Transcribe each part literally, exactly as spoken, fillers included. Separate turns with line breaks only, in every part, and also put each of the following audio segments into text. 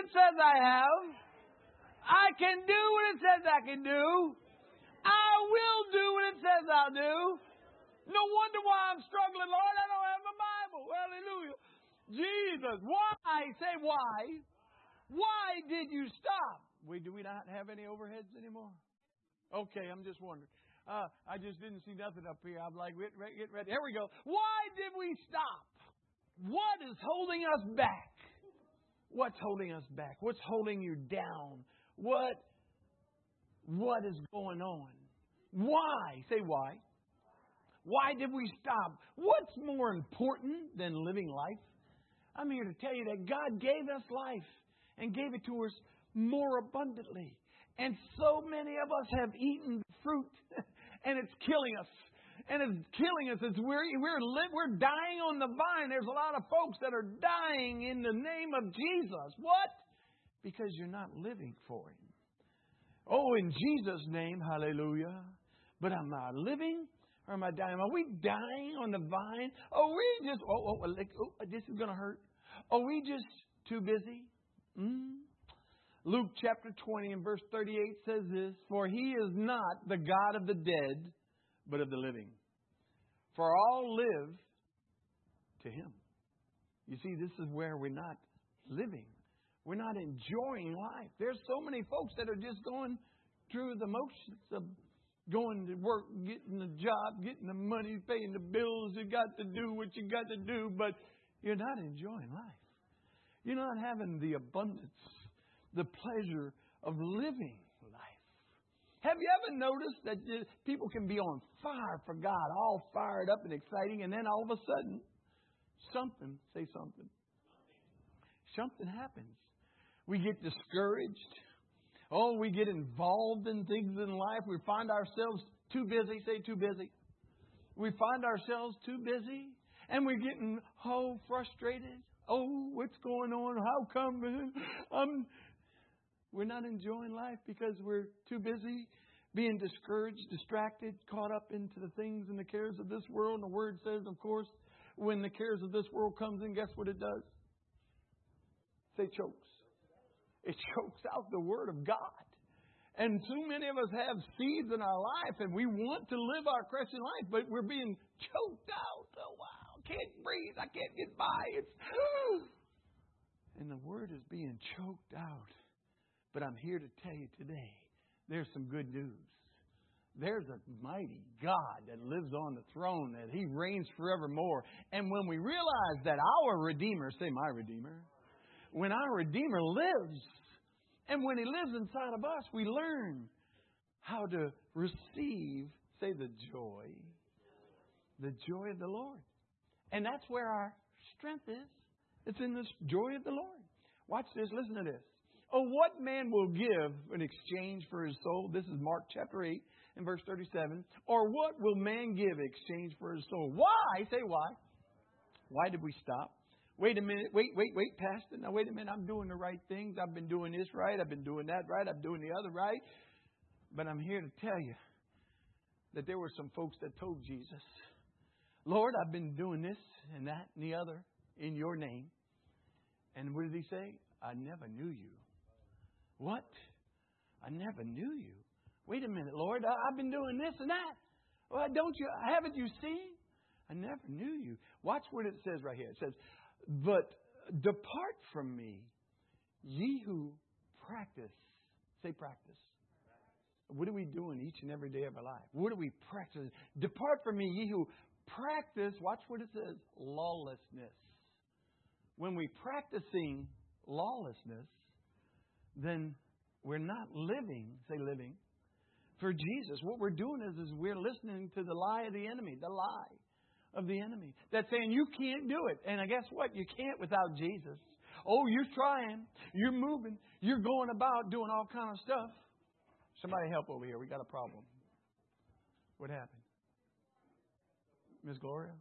it says I have. I can do what it says I can do. I will do what it says I'll do. No wonder why I'm struggling, Lord. I don't have a Bible. Hallelujah. Jesus, why? Say why. Why did you stop? We, do we not have any overheads anymore? Okay, I'm just wondering. Uh, I just didn't see nothing up here. I'm like, get ready, get ready. Here we go. Why did we stop? What is holding us back? What's holding us back? What's holding you down? What, what is going on? Why? Say why. Why did we stop? What's more important than living life? I'm here to tell you that God gave us life and gave it to us more abundantly. And so many of us have eaten the fruit and it's killing us. And it's killing us. It's, we're, we're, we're dying on the vine. There's a lot of folks that are dying in the name of Jesus. What? Because you're not living for Him. Oh, in Jesus' name, hallelujah. But am I living or am I dying? Are we dying on the vine? Oh, we just, oh, oh, like, oh this is going to hurt. Are we just too busy? Mm? Luke chapter twenty and verse thirty-eight says this, for He is not the God of the dead, but of the living. For all live to Him. You see, this is where we're not living. We're not enjoying life. There's so many folks that are just going through the motions of going to work, getting a job, getting the money, paying the bills. You got to do what you got to do, but you're not enjoying life. You're not having the abundance, the pleasure of living life. Have you ever noticed that people can be on fire for God, all fired up and exciting, and then all of a sudden, something, say something, something happens. We get discouraged. Oh, we get involved in things in life. We find ourselves too busy. Say too busy. We find ourselves too busy, and we're getting, oh, frustrated. Oh, what's going on? How come? I'm... We're not enjoying life because we're too busy being discouraged, distracted, caught up into the things and the cares of this world. And the Word says, of course, when the cares of this world comes in, guess what it does? Say chokes. It chokes out the Word of God. And too many of us have seeds in our life and we want to live our Christian life, but we're being choked out. Oh, wow. Can't breathe. I can't get by. It's and the Word is being choked out. But I'm here to tell you today, there's some good news. There's a mighty God that lives on the throne, that He reigns forevermore. And when we realize that our Redeemer, say my Redeemer, when our Redeemer lives, and when He lives inside of us, we learn how to receive, say the joy, the joy of the Lord. And that's where our strength is. It's in this joy of the Lord. Watch this, listen to this. Oh, what man will give in exchange for his soul? This is Mark chapter eight and verse thirty-seven. Or what will man give in exchange for his soul? Why? Say why. Why did we stop? Wait a minute. Wait, wait, wait, Pastor. Now, wait a minute. I'm doing the right things. I've been doing this right. I've been doing that right. I'm doing the other right. But I'm here to tell you that there were some folks that told Jesus, Lord, I've been doing this and that and the other in your name. And what did He say? I never knew you. What? I never knew you. Wait a minute, Lord. I've been doing this and that. Well, don't you? Haven't you seen? I never knew you. Watch what it says right here. It says, but depart from me, ye who practice. Say practice. What are we doing each and every day of our life? What are we practicing? Depart from me, ye who practice. Watch what it says. Lawlessness. When we're practicing lawlessness, then we're not living, say living, for Jesus. What we're doing is, is we're listening to the lie of the enemy, the lie of the enemy. That's saying you can't do it. And I guess what? You can't without Jesus. Oh, you're trying. You're moving. You're going about doing all kind of stuff. Somebody help over here. We got a problem. What happened? Miss Gloria?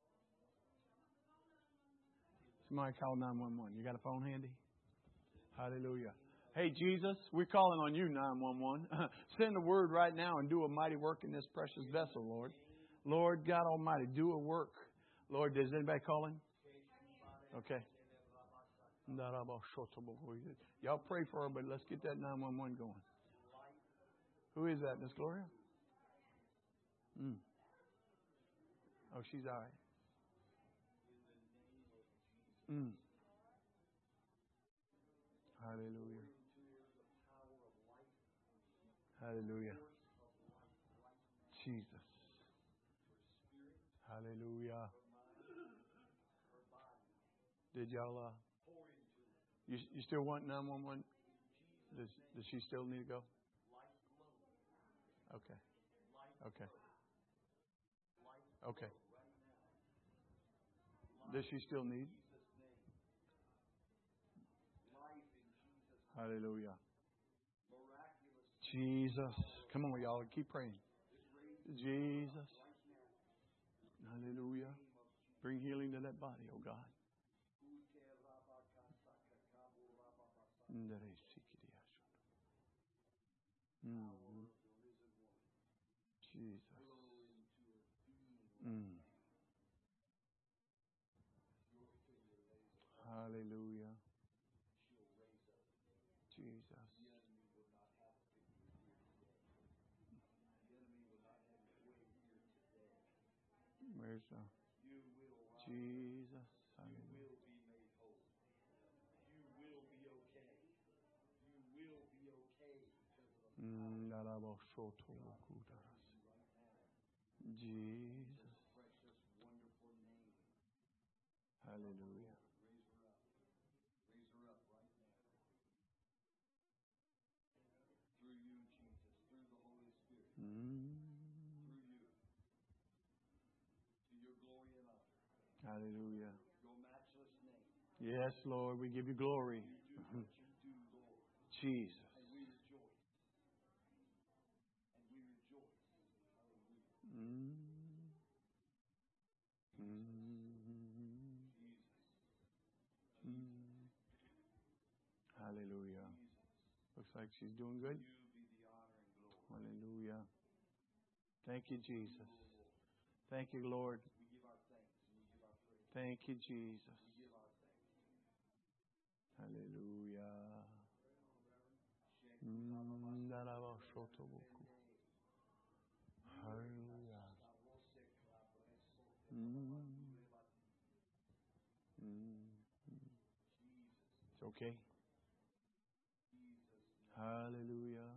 Somebody call nine one one. You got a phone handy? Hallelujah. Hey, Jesus, we're calling on you, nine one one. Send a word right now and do a mighty work in this precious vessel, Lord. Lord God Almighty, do a work. Lord, is anybody calling? Okay. Y'all pray for her, but let's get that nine one one going. Who is that, Miss Gloria? Mm. Oh, she's all right. Mm. Hallelujah. Hallelujah. Jesus. Hallelujah. Did y'all, uh, you, you still want nine one one? Does, does she still need to go? Okay. Okay. Okay. Does she still need? Hallelujah. Jesus. Come on, y'all. Keep praying. Jesus. Hallelujah. Bring healing to that body, oh God. Mm. Jesus. Mm. Hallelujah. Jesus. Where's the Jesus? Hallelujah. Mm. Jesus. Hallelujah. Mm. Hallelujah. Yes, Lord, we give you glory. Jesus. Mm. Mm. Mm. Hallelujah. Looks like she's doing good. Hallelujah. Thank you, Jesus. Thank you, Lord. Thank you, Jesus. Hallelujah. Mm. Hallelujah. Mm. Mm. It's okay. Hallelujah.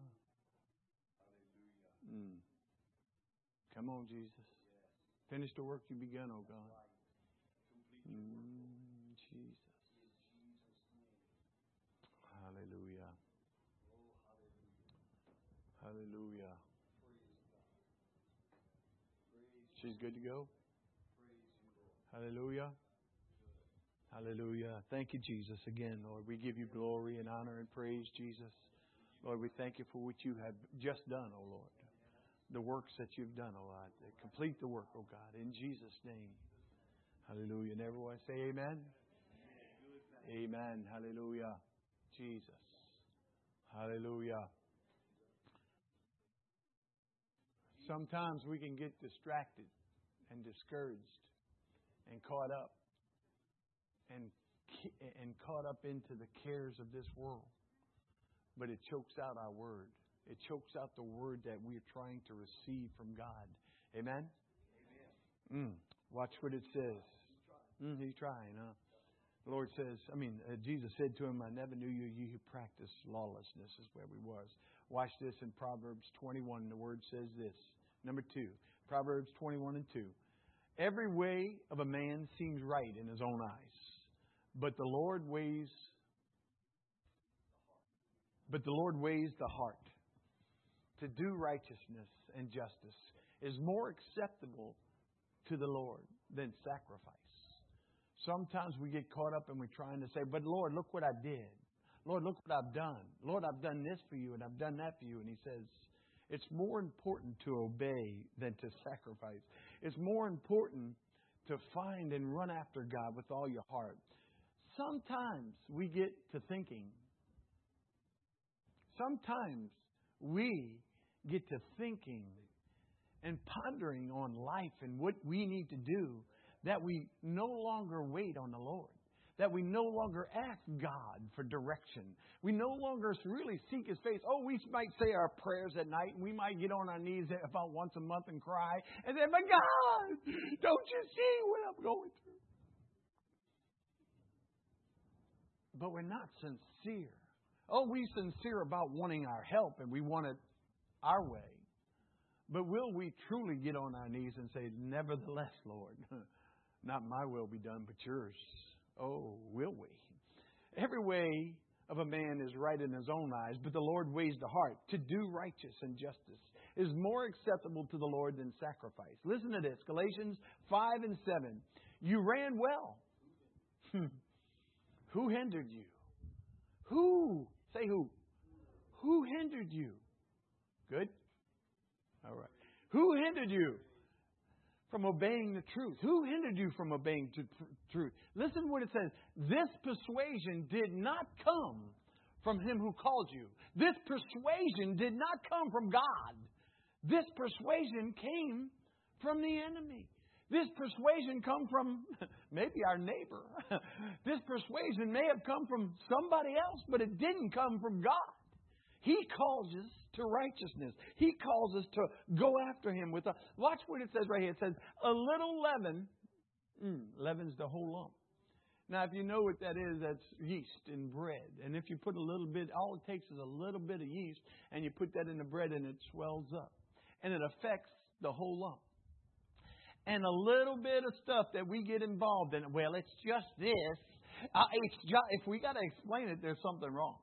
Mm. Come on, Jesus. Finish the work you began, oh God. Mm. Jesus. Hallelujah. Hallelujah. She's good to go? Hallelujah. Hallelujah. Thank you, Jesus. Again, Lord, we give you glory and honor and praise, Jesus. Lord, we thank you for what you have just done, oh Lord. The works that you've done, oh God. Complete the work, oh God, in Jesus' name. Hallelujah. And everyone say amen. Amen. Hallelujah. Jesus. Hallelujah. Sometimes we can get distracted and discouraged and caught up and and caught up into the cares of this world. But it chokes out our word. It chokes out the word that we're trying to receive from God. Amen? Amen. Mm. Watch what it says. Mm, he's trying, huh? The Lord says, I mean, uh, Jesus said to him, I never knew you, you who practice lawlessness, is where we was. Watch this in Proverbs twenty-one. The word says this. Number two, Proverbs twenty-one and two. Every way of a man seems right in his own eyes, but the Lord weighs, but the Lord weighs the heart. To do righteousness and justice is more acceptable to the Lord than sacrifice. Sometimes we get caught up and we're trying to say, but Lord, look what I did. Lord, look what I've done. Lord, I've done this for you and I've done that for you. And He says, it's more important to obey than to sacrifice. It's more important to find and run after God with all your heart. Sometimes we get to thinking, sometimes we get to thinking and pondering on life and what we need to do, that we no longer wait on the Lord. that we no longer ask God for direction. We no longer really seek His face. Oh, we might say our prayers at night, and we might get on our knees about once a month and cry, and then, my God, don't you see what I'm going through? But we're not sincere. Oh, we're sincere about wanting our help, and we want it our way. But will we truly get on our knees and say, nevertheless, Lord, not my will be done, but yours? Oh, will we? Every way of a man is right in his own eyes, but the Lord weighs the heart. To do righteous and justice is more acceptable to the Lord than sacrifice. Listen to this, Galatians five and seven. You ran well. Who hindered you? Who? Say who? Who hindered you? Good? All right. Who hindered you from obeying the truth? Who hindered you from obeying the truth? Listen what it says. This persuasion did not come from Him who called you. This persuasion did not come from God. This persuasion came from the enemy. This persuasion come from maybe our neighbor. This persuasion may have come from somebody else, but it didn't come from God. He calls us to righteousness. He calls us to go after Him with a... Watch what it says right here. It says, a little leaven. Mm, leaven's the whole lump. Now, if you know what that is, that's yeast in bread. And if you put a little bit, all it takes is a little bit of yeast, and you put that in the bread, and it swells up. And it affects the whole lump. And a little bit of stuff that we get involved in, well, it's just this. Uh, it's just, if we got to explain it, there's something wrong.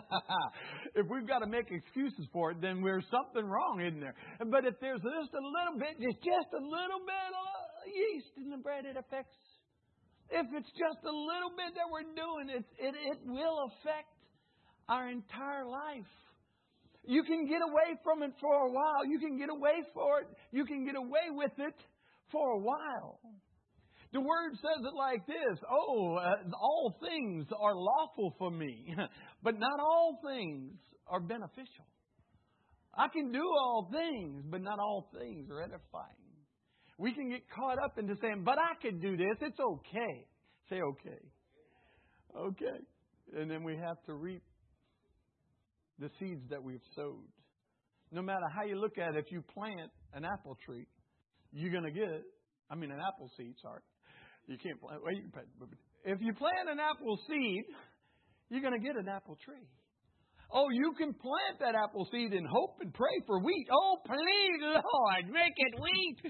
If we've got to make excuses for it, then there's something wrong, isn't there? But if there's just a little bit, just, just a little bit of yeast in the bread, it affects. If it's just a little bit that we're doing, it, it, it will affect our entire life. You can get away from it for a while. You can get away for it. You can get away with it for a while. The Word says it like this. Oh, uh, all things are lawful for me, but not all things are beneficial. I can do all things, but not all things are edifying. We can get caught up into saying, but I can do this. It's okay. Say okay. Okay. And then we have to reap the seeds that we've sowed. No matter how you look at it, if you plant an apple tree, you're going to get it. I mean, an apple seed, sorry. You can't plant. Well, you can plant. If you plant an apple seed, you're going to get an apple tree. Oh, you can plant that apple seed and hope and pray for wheat. Oh, please, Lord, make it wheat.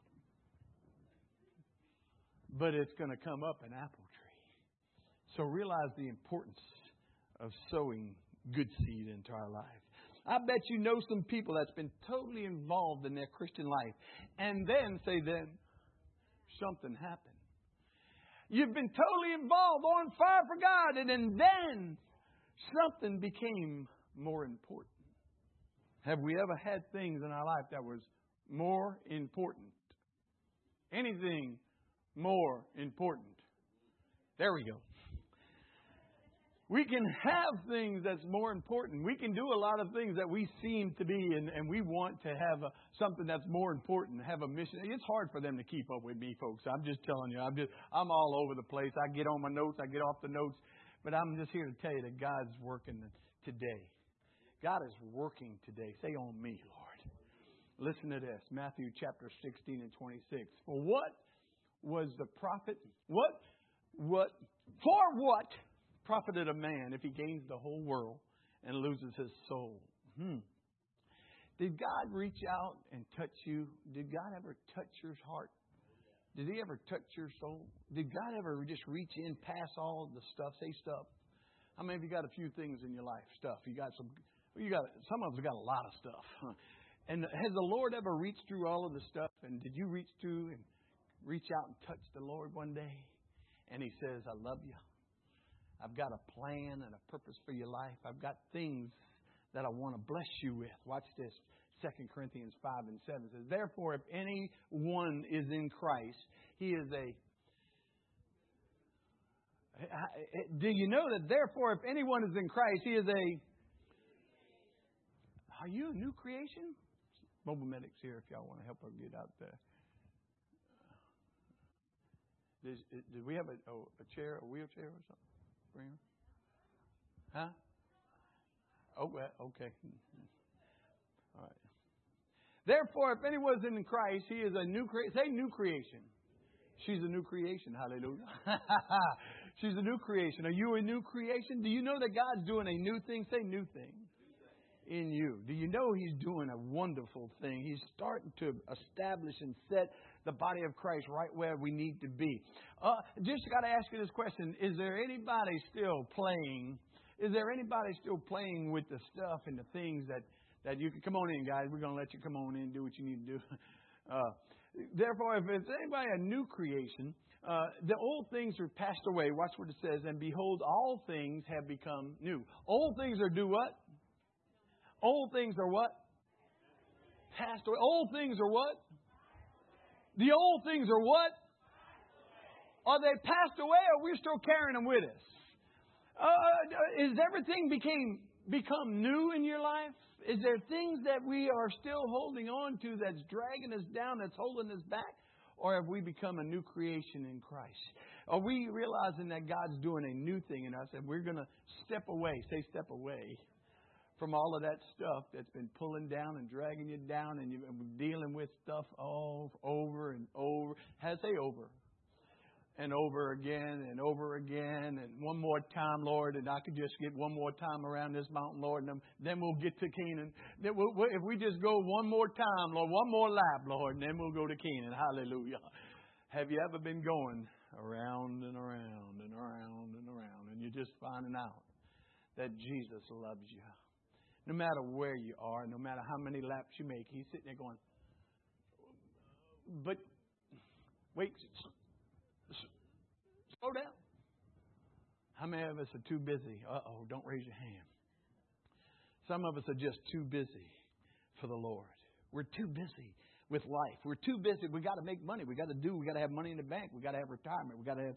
But it's going to come up an apple tree. So realize the importance of sowing good seed into our life. I bet you know some people that's been totally involved in their Christian life. And then, say then, something happened. You've been totally involved, on fire for God, and then, then something became more important. Have we ever had things in our life that was more important? Anything more important? There we go. We can have things that's more important. We can do a lot of things that we seem to be, and, and we want to have a, something that's more important, have a mission. It's hard for them to keep up with me, folks. I'm just telling you. I'm just I'm all over the place. I get on my notes. I get off the notes. But I'm just here to tell you that God's working today. God is working today. Say on me, Lord. Listen to this. Matthew chapter sixteen and twenty-six. For what was the prophet? What? What? For what? Profited a man if he gains the whole world and loses his soul? Hmm. Did God reach out and touch you? Did God ever touch your heart? Did He ever touch your soul? Did God ever just reach in past all the stuff? Say stuff. How many of you got a few things in your life? Stuff. You got some. You got some of us got a lot of stuff. And has the Lord ever reached through all of the stuff? And did you reach through and reach out and touch the Lord one day? And He says, "I love you. I've got a plan and a purpose for your life. I've got things that I want to bless you with." Watch this. Second Corinthians five and seven says, "Therefore, if anyone is in Christ, he is a..." Do you know that, therefore, if anyone is in Christ, he is a... Are you a new creation? Mobile Medics here if y'all want to help her get out there. Did, did we have a, a, a chair, a wheelchair or something? Bring her? Huh? Oh, well, okay. All right. Therefore, if anyone is in Christ, he is a new creation. Say new creation. She's a new creation. Hallelujah. She's a new creation. Are you a new creation? Do you know that God's doing a new thing? Say new thing in you. Do you know He's doing a wonderful thing? He's starting to establish and set the body of Christ right where we need to be. Uh, just got to ask you this question. Is there anybody still playing? Is there anybody still playing with the stuff and the things that, that you can come on in, guys? We're going to let you come on in and do what you need to do. Uh, therefore, if it's anybody a new creation, uh, the old things are passed away. Watch what it says. And behold, all things have become new. Old things are do what? Old things are what? Passed away. Old things are what? The old things are what? Are they passed away, or we're still carrying them with us? Uh, is everything became become new in your life? Is there things that we are still holding on to that's dragging us down, that's holding us back? Or have we become a new creation in Christ? Are we realizing that God's doing a new thing in us and we're going to step away, say step away, from all of that stuff that's been pulling down and dragging you down, and you're dealing with stuff all over and over. Has say over. And over again and over again and one more time, Lord, and I could just get one more time around this mountain, Lord, and then we'll get to Canaan. Then we'll, if we just go one more time, Lord, one more lap, Lord, and then we'll go to Canaan. Hallelujah. Have you ever been going around and around and around and around, and you're just finding out that Jesus loves you? No matter where you are, no matter how many laps you make, He's sitting there going, but wait, slow down. How many of us are too busy? Uh-oh, don't raise your hand. Some of us are just too busy for the Lord. We're too busy with life. We're too busy. We got to make money. We got to do. We got to have money in the bank. We got to have retirement. We got to have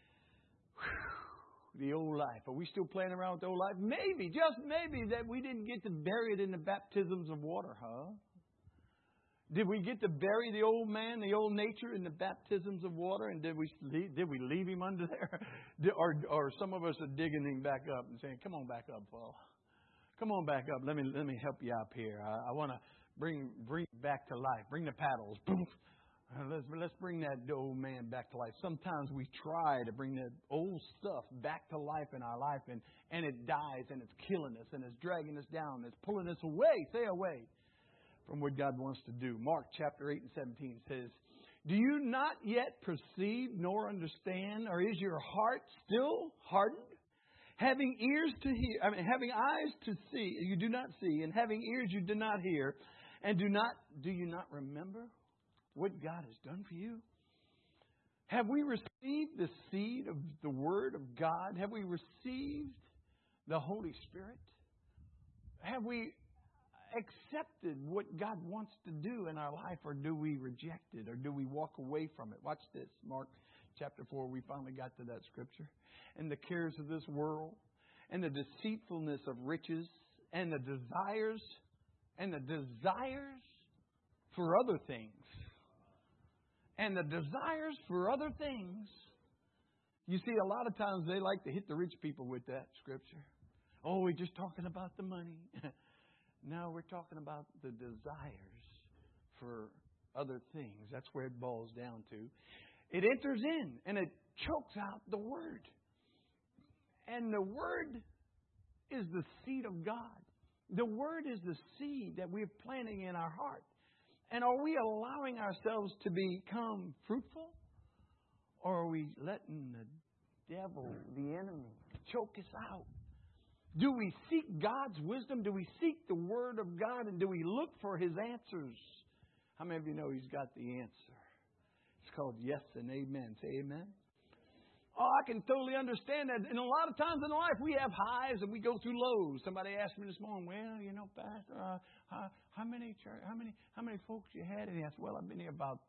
whew, the old life. Are we still playing around with the old life? Maybe, just maybe, that we didn't get to bury it in the baptisms of water, huh? Did we get to bury the old man, the old nature, in the baptisms of water? And did we leave, did we leave him under there? Did, or, or some of us are digging him back up and saying, "Come on back up, Paul. Come on back up. Let me let me help you up here. I, I want to bring bring back to life. Bring the paddles. Boom. Let's let's bring that old man back to life." Sometimes we try to bring that old stuff back to life in our life, and and it dies, and it's killing us, and it's dragging us down, it's pulling us away. Say away from what God wants to do. Mark chapter eight and seventeen says, "Do you not yet perceive nor understand, or is your heart still hardened? Having ears to hear, I mean, having eyes to see, you do not see, and having ears you do not hear, and do not do you not remember what God has done for you? Have we received the seed of the Word of God? Have we received the Holy Spirit? Have we accepted what God wants to do in our life, or do we reject it, or do we walk away from it?" Watch this, Mark chapter four. We finally got to that scripture. "And the cares of this world, and the deceitfulness of riches, and the desires, and the desires for other things, and the desires for other things." You see, a lot of times they like to hit the rich people with that scripture. Oh, we're just talking about the money. No, we're talking about the desires for other things. That's where it boils down to. It enters in and it chokes out the Word. And the Word is the seed of God. The Word is the seed that we're planting in our heart. And are we allowing ourselves to become fruitful? Or are we letting the devil, the enemy, choke us out? Do we seek God's wisdom? Do we seek the Word of God? And do we look for His answers? How many of you know He's got the answer? It's called yes and amen. Say amen. Oh, I can totally understand that. And a lot of times in life we have highs and we go through lows. Somebody asked me this morning, "Well, you know, Pastor, uh, how, how many church, how many how many folks you had?" And he asked, "Well, I've been here about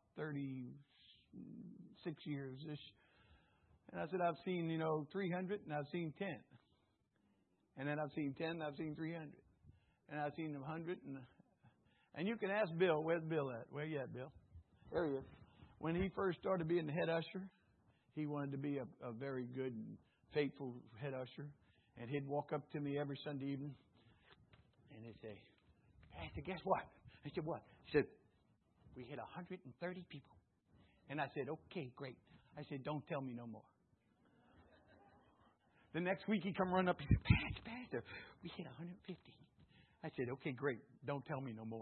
thirty-six years ish." And I said, "I've seen, you know, three hundred, and I've seen ten. And then I've seen ten, and I've seen three hundred. And I've seen one hundred. And, and you can ask Bill. Where's Bill at? Where you at, Bill? There he is. When he first started being the head usher, he wanted to be a, a very good and faithful head usher. And he'd walk up to me every Sunday evening. And he'd say, Pastor, guess what? I said, what? He said, we hit one hundred thirty people. And I said, okay, great. I said, don't tell me no more. The next week he come running up. He said, Pastor, Pastor, we hit one hundred fifty. I said, okay, great. Don't tell me no more.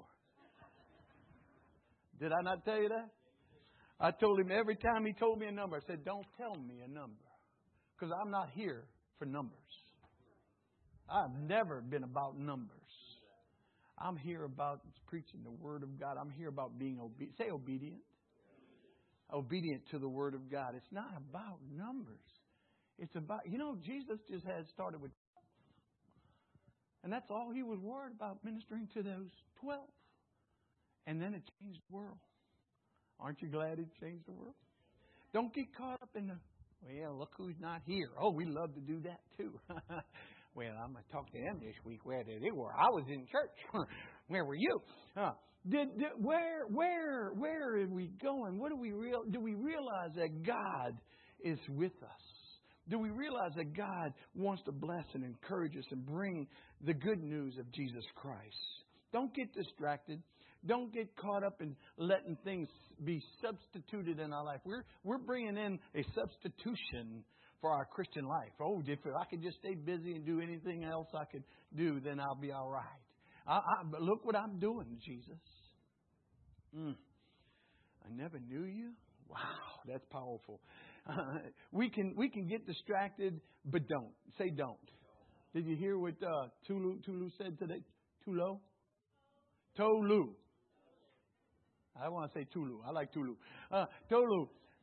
Did I not tell you that? I told him every time he told me a number, I said, don't tell me a number. Because I'm not here for numbers. I've never been about numbers. I'm here about preaching the Word of God. I'm here about being obedient. Say obedient. Obedient to the Word of God. It's not about numbers. It's about, you know, Jesus just had started with twelve. And that's all he was worried about, ministering to those twelve. And then it changed the world. Aren't you glad it changed the world? Don't get caught up in the, well, look who's not here. Oh, we love to do that too. Well, I'm going to talk to them this week where they were. I was in church. Where were you? Huh. Did, did, where, where, where are we going? What do we real? Do we realize that God is with us? Do we realize that God wants to bless and encourage us and bring the good news of Jesus Christ? Don't get distracted. Don't get caught up in letting things be substituted in our life. We're we're bringing in a substitution for our Christian life. Oh, if I could just stay busy and do anything else I could do, then I'll be all right. I, I, look what I'm doing, Jesus. Mm. I never knew you. Wow, that's powerful. Uh, we can we can get distracted, but don't. Say don't. Did you hear what uh, Tulu Tulu said today? Tulu? Tolu. I want to say Tulu. I like Tulu. Uh, Tolu.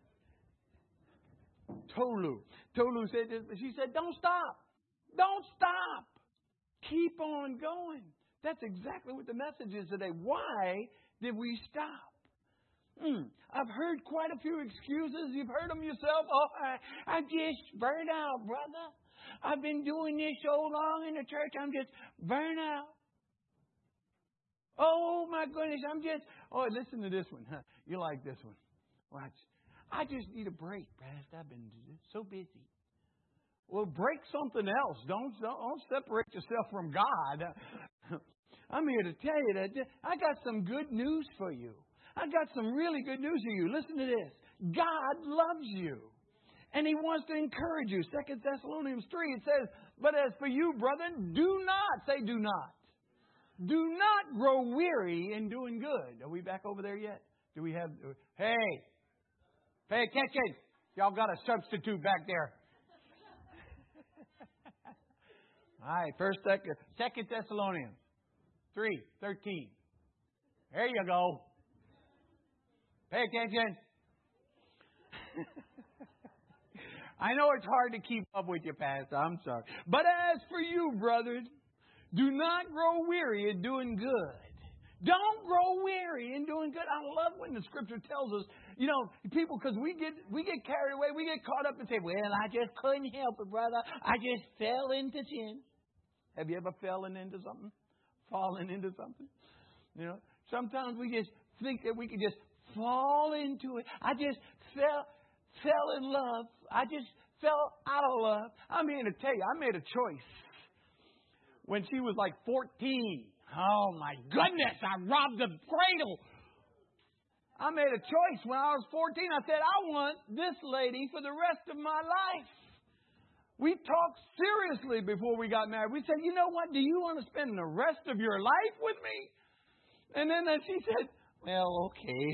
Tolu. Tolu said this. She said, don't stop. Don't stop. Keep on going. That's exactly what the message is today. Why did we stop? Mm. I've heard quite a few excuses. You've heard them yourself. Oh, I, I'm just burned out, brother. I've been doing this so long in the church. I'm just burned out. Oh, my goodness. I'm just... Oh, listen to this one. Huh? You like this one. Watch. I just need a break, Pastor. I've been so busy. Well, break something else. Don't, don't separate yourself from God. I'm here to tell you that I got some good news for you. I got some really good news for you. Listen to this. God loves you. And He wants to encourage you. Second Thessalonians three, it says, but as for you, brethren, do not. Say do not. Do not grow weary in doing good. Are we back over there yet? Do we have... Hey, pay attention. Y'all got a substitute back there. All right, first, second, second Thessalonians three, thirteen. There you go. Pay attention. I know it's hard to keep up with you, Pastor. I'm sorry. But as for you, brothers, do not grow weary in doing good. Don't grow weary in doing good. I love when the Scripture tells us, you know, people, because we get we get carried away, we get caught up and say, well, I just couldn't help it, brother. I just fell into sin. Have you ever fallen into something? Fallen into something? You know, sometimes we just think that we can just fall into it. I just fell fell in love. I just fell out of love. I'm here to tell you, I made a choice when she was like fourteen. Oh, my goodness, I robbed the cradle. I made a choice when I was fourteen. I said, I want this lady for the rest of my life. We talked seriously before we got married. We said, you know what? Do you want to spend the rest of your life with me? And then she said, well, okay.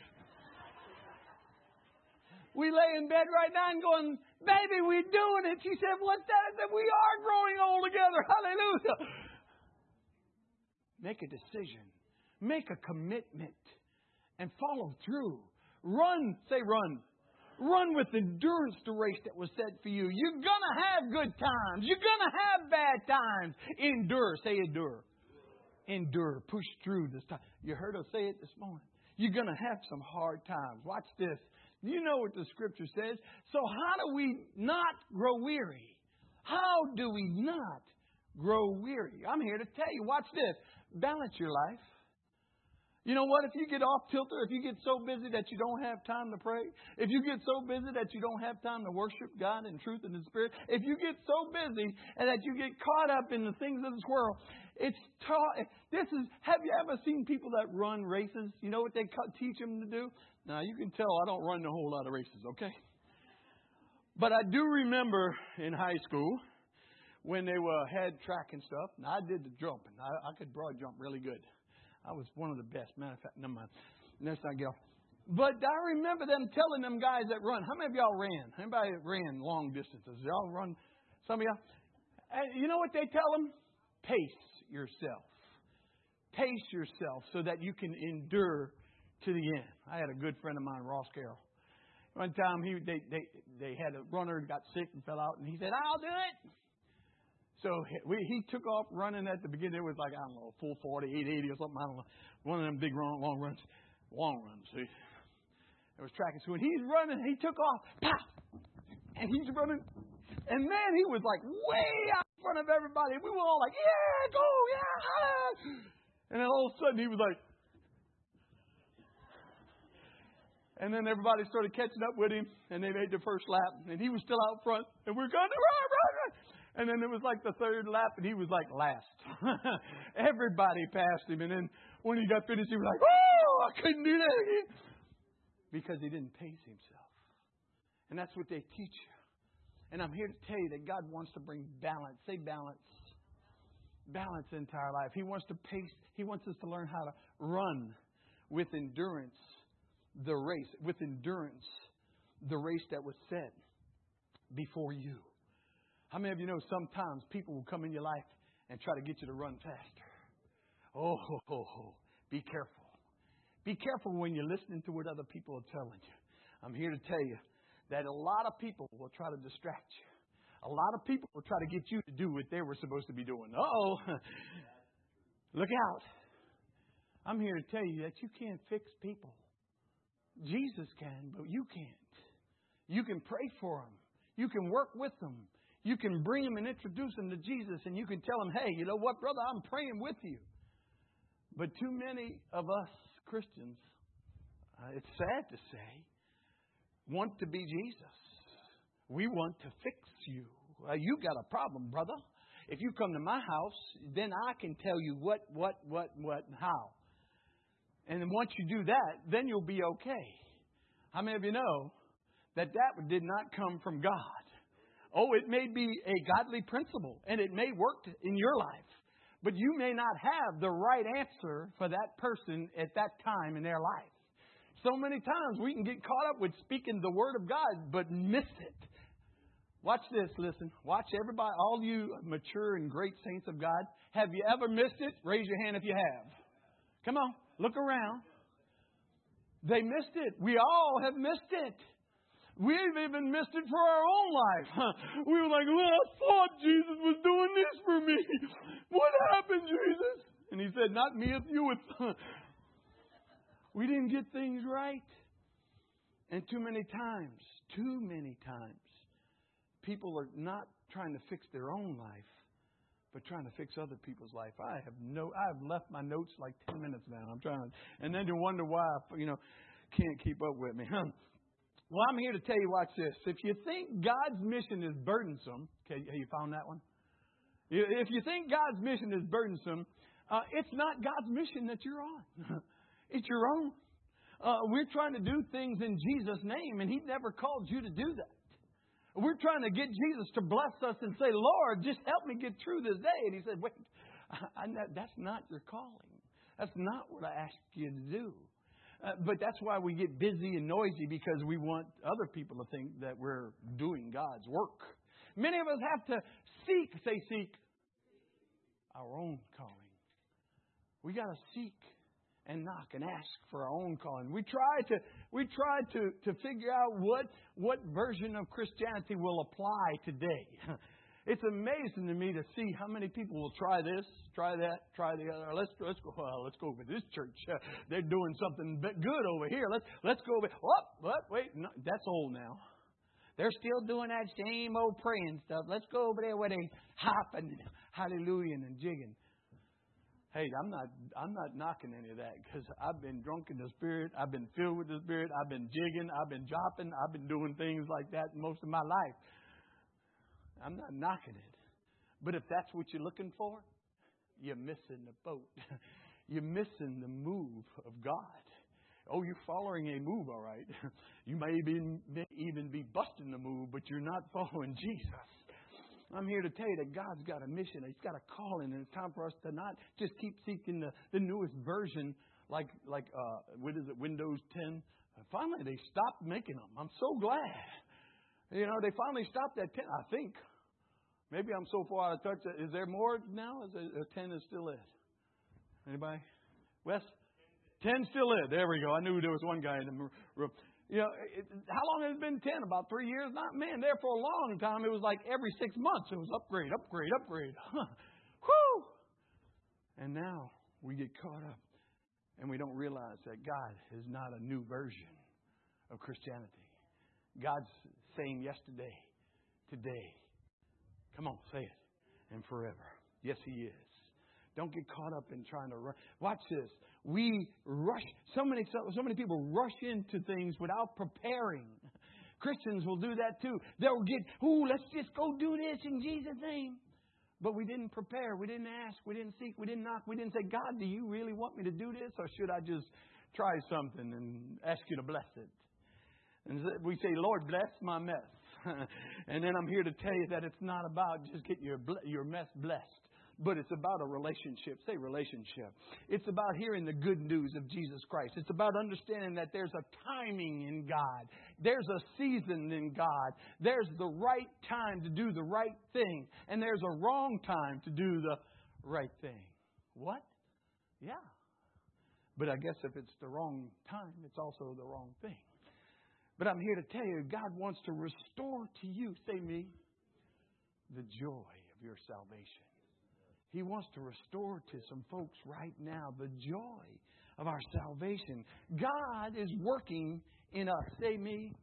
We lay in bed right now and going, baby, we're doing it. She said, what's that? I said, we are growing old together. Hallelujah. Make a decision. Make a commitment. And follow through. Run. Say run. Run with endurance the race that was set for you. You're going to have good times. You're going to have bad times. Endure. Say endure. Endure. Push through this time. You heard us say it this morning. You're going to have some hard times. Watch this. You know what the Scripture says. So how do we not grow weary? How do we not grow weary? I'm here to tell you. Watch this. Balance your life. You know what? If you get off kilter, if you get so busy that you don't have time to pray, if you get so busy that you don't have time to worship God in truth and in spirit, if you get so busy and that you get caught up in the things of this world, it's taught. This is. Have you ever seen people that run races? You know what they teach them to do? Now you can tell I don't run a whole lot of races, okay? But I do remember in high school when they were had track and stuff. And I did the jumping. I, I could broad jump really good. I was one of the best. Matter of fact, never mind. Let's not go. But I remember them telling them guys that run. How many of y'all ran? Anybody ran long distances? Y'all run? Some of y'all? And you know what they tell them? Pace yourself. Pace yourself so that you can endure to the end. I had a good friend of mine, Ross Carroll. One time he they they they had a runner who got sick and fell out, and he said, "I'll do it." So we, he took off running at the beginning. It was like, I don't know, four forty, eight eighty or something. I don't know. One of them big long, long runs. Long runs, see. It was track and so when he's running, he took off. Pow! And he's running. And man, he was like way out in front of everybody. We were all like, yeah, go, yeah. And then all of a sudden he was like. And then everybody started catching up with him. And they made the first lap. And he was still out front. And we're going to run, run, run. And then it was like the third lap, and he was like last. Everybody passed him. And then when he got finished, he was like, oh, I couldn't do that again. Because he didn't pace himself. And that's what they teach you. And I'm here to tell you that God wants to bring balance. Say balance. Balance into our life. He wants to pace. He wants us to learn how to run with endurance the race. With endurance, the race that was set before you. How many of you know sometimes people will come in your life and try to get you to run faster? Oh, ho, ho, ho. Be careful. Be careful when you're listening to what other people are telling you. I'm here to tell you that a lot of people will try to distract you. A lot of people will try to get you to do what they were supposed to be doing. Uh-oh. Look out. I'm here to tell you that you can't fix people. Jesus can, but you can't. You can pray for them. You can work with them. You can bring them and introduce them to Jesus, and you can tell them, hey, you know what, brother, I'm praying with you. But too many of us Christians, uh, it's sad to say, want to be Jesus. We want to fix you. Uh, you got a problem, brother. If you come to my house, then I can tell you what, what, what, what, and how. And then once you do that, then you'll be okay. How many of you know that that did not come from God? Oh, it may be a godly principle, and it may work in your life. But you may not have the right answer for that person at that time in their life. So many times we can get caught up with speaking the Word of God, but miss it. Watch this, listen. Watch everybody, all you mature and great saints of God. Have you ever missed it? Raise your hand if you have. Come on, look around. They missed it. We all have missed it. We've even missed it for our own life. We were like, well, I thought Jesus was doing this for me. What happened, Jesus? And he said, not me, it's you. We didn't get things right. And too many times, too many times, people are not trying to fix their own life, but trying to fix other people's life. I have no, I've left my notes like ten minutes now. I'm trying, and then you wonder why I, you know, can't keep up with me. Well, I'm here to tell you, watch this. If you think God's mission is burdensome, okay, have you found that one? If you think God's mission is burdensome, uh, it's not God's mission that you're on. It's your own. Uh, we're trying to do things in Jesus' name, and He never called you to do that. We're trying to get Jesus to bless us and say, Lord, just help me get through this day. And He said, wait, I, I, that's not your calling. That's not what I asked you to do. Uh, but that's why we get busy and noisy, because we want other people to think that we're doing God's work. Many of us have to seek, say seek, our own calling. We got to seek and knock and ask for our own calling. We try to we try to, to figure out what what version of Christianity will apply today. It's amazing to me to see how many people will try this, try that, try the other. Let's let's go. Well, let's go over this church. Uh, they're doing something good over here. Let's let's go over. Oh, what? Wait, no, that's old now. They're still doing that same old praying stuff. Let's go over there where they hopping, hallelujah, and jigging. Hey, I'm not I'm not knocking any of that because I've been drunk in the Spirit. I've been filled with the Spirit. I've been jigging. I've been dropping. I've been doing things like that most of my life. I'm not knocking it. But if that's what you're looking for, you're missing the boat. You're missing the move of God. Oh, you're following a move, all right. You may even, may even be busting the move, but you're not following Jesus. I'm here to tell you that God's got a mission. He's got a calling, and it's time for us to not just keep seeking the, the newest version like, like uh, what is it, Windows ten. Finally, they stopped making them. I'm so glad. You know, they finally stopped at ten, I think. Maybe I'm so far out of touch. Is there more now? Is there, ten is still it? Anybody? Wes? ten still it. There we go. I knew there was one guy in the room. You know, it, how long has it been ten? About three years? Not, man, there for a long time. It was like every six months it was upgrade, upgrade, upgrade. Huh. Whew! And now we get caught up and we don't realize that God is not a new version of Christianity. God's same yesterday, today. Come on, say it. And forever. Yes, He is. Don't get caught up in trying to rush. Watch this. We rush. So many, so, so many people rush into things without preparing. Christians will do that too. They'll get, ooh, let's just go do this in Jesus' name. But we didn't prepare. We didn't ask. We didn't seek. We didn't knock. We didn't say, God, do you really want me to do this? Or should I just try something and ask you to bless it? And we say, Lord, bless my mess. And then I'm here to tell you that it's not about just getting your, your mess blessed. But it's about a relationship. Say relationship. It's about hearing the good news of Jesus Christ. It's about understanding that there's a timing in God. There's a season in God. There's the right time to do the right thing. And there's a wrong time to do the right thing. What? Yeah. But I guess if it's the wrong time, it's also the wrong thing. But I'm here to tell you, God wants to restore to you, say me, the joy of your salvation. He wants to restore to some folks right now the joy of our salvation. God is working in us. Say me.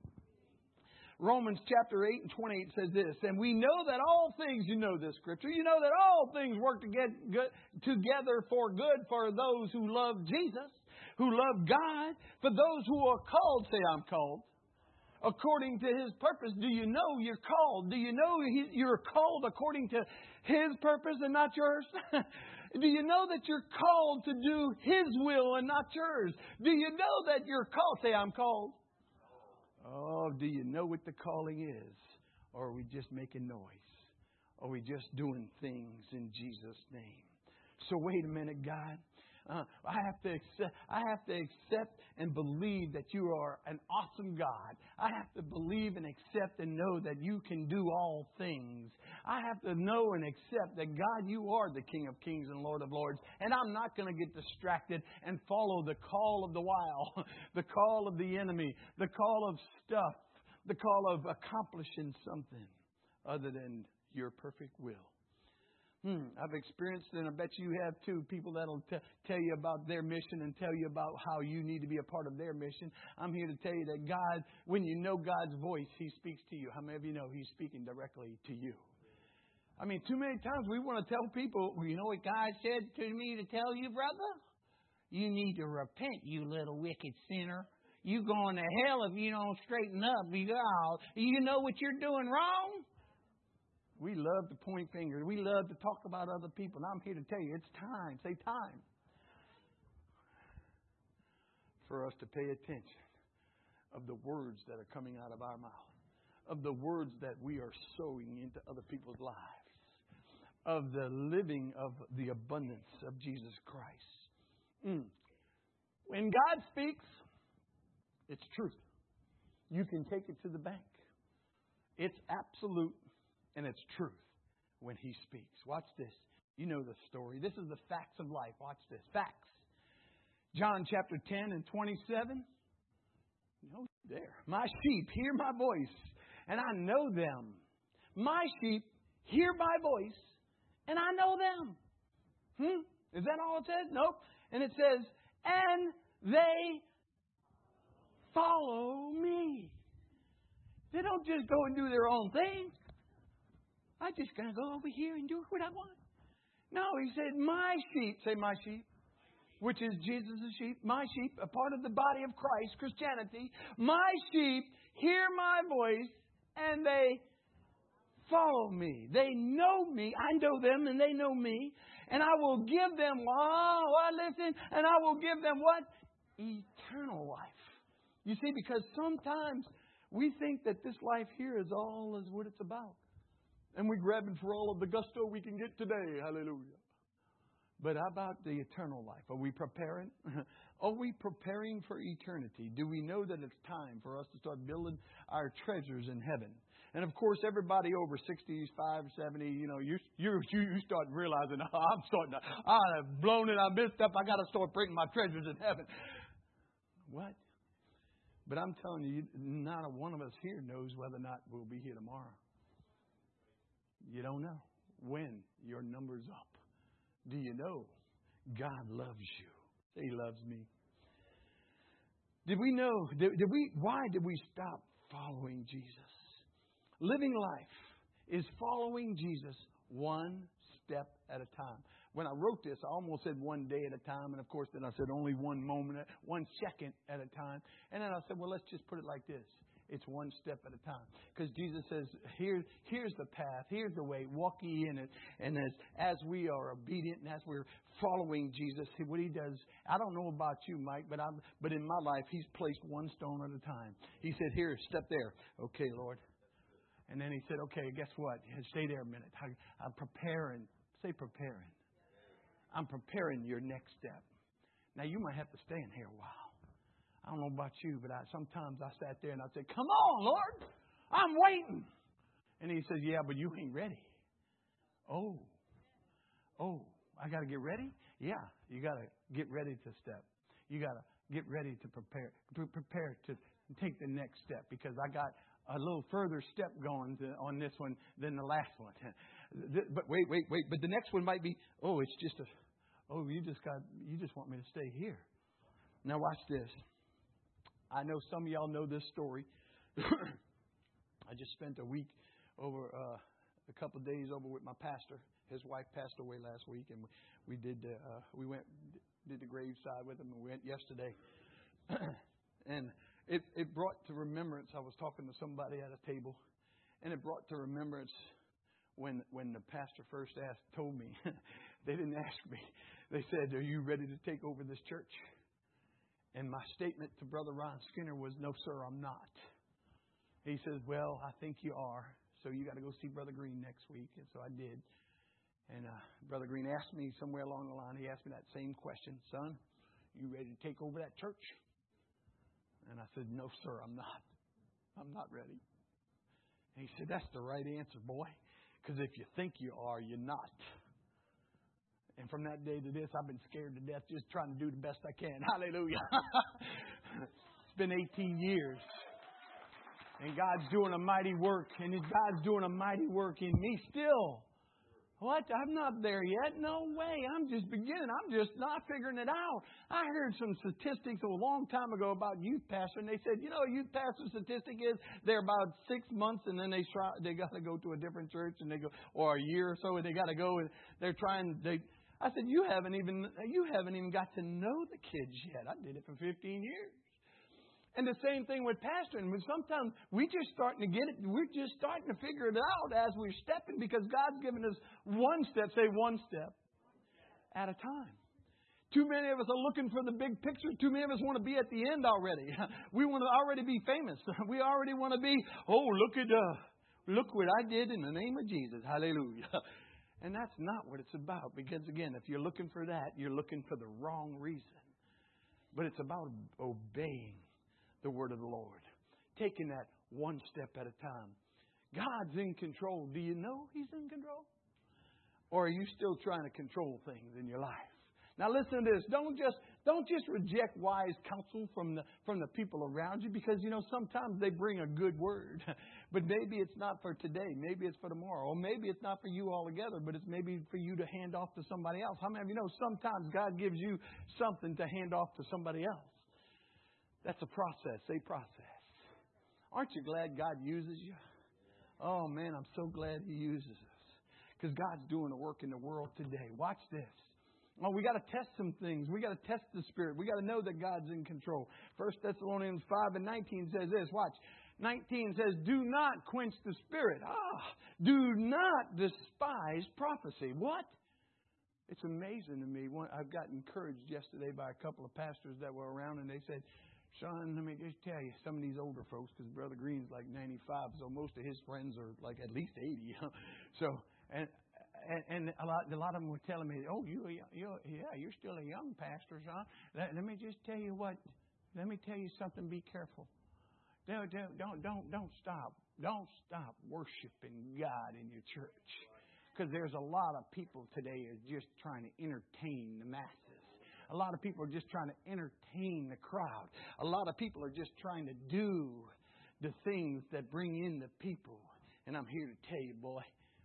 Romans chapter eight and twenty-eight says this. And we know that all things, you know this scripture, you know that all things work to get good, together for good for those who love Jesus, who love God, for those who are called. Say, I'm called. According to His purpose. Do you know you're called? Do you know you're called according to His purpose and not yours? Do you know that you're called to do His will and not yours? Do you know that you're called? Say, I'm called. Oh, do you know what the calling is? Or are we just making noise? Or are we just doing things in Jesus' name? So wait a minute, God. Uh, I have to accept, I have to accept and believe that you are an awesome God. I have to believe and accept and know that you can do all things. I have to know and accept that, God, you are the King of Kings and Lord of Lords. And I'm not going to get distracted and follow the call of the wild, the call of the enemy, the call of stuff, the call of accomplishing something other than your perfect will. Hmm, I've experienced, and I bet you have too, people that'll t- tell you about their mission and tell you about how you need to be a part of their mission. I'm here to tell you that God, when you know God's voice, He speaks to you. How many of you know He's speaking directly to you? I mean, too many times we want to tell people, well, you know what God said to me to tell you, brother? You need to repent, you little wicked sinner. You going to hell if you don't straighten up. You go, you know what you're doing wrong? We love to point fingers. We love to talk about other people. And I'm here to tell you, it's time. Say time. For us to pay attention of the words that are coming out of our mouth. Of the words that we are sowing into other people's lives. Of the living of the abundance of Jesus Christ. Mm. When God speaks, it's truth. You can take it to the bank. It's absolute. And it's truth when He speaks. Watch this. You know the story. This is the facts of life. Watch this. Facts. John chapter ten and twenty-seven. No, there. My sheep hear my voice, and I know them. My sheep hear my voice, and I know them. Hmm? Is that all it says? Nope. And it says, and they follow me. They don't just go and do their own thing. I'm just going to go over here and do what I want. No, He said, my sheep, say my sheep, which is Jesus' sheep, my sheep, a part of the body of Christ, Christianity. My sheep hear my voice and they follow me. They know me. I know them and they know me. And I will give them, oh, well, listen, and I will give them what? Eternal life. You see, because sometimes we think that this life here is all is what it's about. And we're grabbing for all of the gusto we can get today. Hallelujah. But how about the eternal life? Are we preparing? Are we preparing for eternity? Do we know that it's time for us to start building our treasures in heaven? And of course, everybody over sixty-five, seventy, you know, you you you start realizing, oh, I'm starting to, I've blown it, I've messed up, I got to start bringing my treasures in heaven. What? But I'm telling you, not a one of us here knows whether or not we'll be here tomorrow. You don't know when your number's up. Do you know God loves you? He loves me. Did we know? Did, did we? Why did we stop following Jesus? Living life is following Jesus one step at a time. When I wrote this, I almost said one day at a time. And of course, then I said only one moment, one second at a time. And then I said, well, let's just put it like this. It's one step at a time. Because Jesus says, Here, here's the path. Here's the way. Walk ye in it. And as, as we are obedient and as we're following Jesus, what He does, I don't know about you, Mike, but I'm, but in my life, He's placed one stone at a time. He said, here, step there. Okay, Lord. And then He said, okay, guess what? Stay there a minute. I, I'm preparing. Say preparing. I'm preparing your next step. Now, you might have to stand here a while. I don't know about you, but I, sometimes I sat there and I said, come on, Lord, I'm waiting. And He says, yeah, but you ain't ready. Oh, oh, I got to get ready? Yeah, you got to get ready to step. You got to get ready to prepare, prepare to take the next step because I got a little further step going to, on this one than the last one. But wait, wait, wait. But the next one might be, oh, it's just a, oh, you just got, you just want me to stay here. Now watch this. I know some of y'all know this story. I just spent a week over, uh, a couple of days over with my pastor. His wife passed away last week, and we did. Uh, we went did the graveside with him, and we went yesterday. And it, it brought to remembrance. I was talking to somebody at a table, and it brought to remembrance when when the pastor first asked, told me. They didn't ask me. They said, "Are you ready to take over this church?" And my statement to Brother Ron Skinner was, no, sir, I'm not. He says, well, I think you are. So you got to go see Brother Green next week. And so I did. And uh, Brother Green asked me somewhere along the line, he asked me that same question. Son, you ready to take over that church? And I said, no, sir, I'm not. I'm not ready. And he said, that's the right answer, boy. Because if you think you are, you're not. And from that day to this, I've been scared to death just trying to do the best I can. Hallelujah. It's been eighteen years. And God's doing a mighty work. And God's doing a mighty work in me still. What? I'm not there yet? No way. I'm just beginning. I'm just not figuring it out. I heard some statistics a long time ago about youth pastor, and they said, you know, a youth pastor statistic is they're about six months, and then they try, they got to go to a different church, and they go, or a year or so, and they got to go, and they're trying. They, I said, you haven't even you haven't even got to know the kids yet. I did it for fifteen years. And the same thing with pastoring. When sometimes we just starting to get it. We're just starting to figure it out as we're stepping because God's given us one step, say one step at a time. Too many of us are looking for the big picture. Too many of us want to be at the end already. We want to already be famous. We already want to be, oh, look at uh, look what I did in the name of Jesus. Hallelujah. And that's not what it's about. Because, again, if you're looking for that, you're looking for the wrong reason. But it's about obeying the word of the Lord. Taking that one step at a time. God's in control. Do you know He's in control? Or are you still trying to control things in your life? Now listen to this. Don't just don't just reject wise counsel from the from the people around you because, you know, sometimes they bring a good word. But maybe it's not for today. Maybe it's for tomorrow. Or maybe it's not for you altogether, but it's maybe for you to hand off to somebody else. How many of you know sometimes God gives you something to hand off to somebody else? That's a process. Say process. Aren't you glad God uses you? Oh, man, I'm so glad He uses us. Because God's doing a work in the world today. Watch this. Oh, we got to test some things. We got to test the Spirit. We got to know that God's in control. First Thessalonians five and nineteen says this. Watch. nineteen says, do not quench the Spirit. Ah, do not despise prophecy. What? It's amazing to me. I got encouraged yesterday by a couple of pastors that were around, and they said, son, let me just tell you, some of these older folks, because Brother Green's like ninety-five, so most of his friends are like at least eighty. so, and and, and a lot a lot of them were telling me, oh, you, you, yeah, you're still a young pastor, son. Let, let me just tell you what. Let me tell you something. Be careful. Don't don't don't don't, don't stop. Don't stop worshiping God in your church, because there's a lot of people today are just trying to entertain the masses. A lot of people are just trying to entertain the crowd. A lot of people are just trying to do the things that bring in the people. And I'm here to tell you, boy,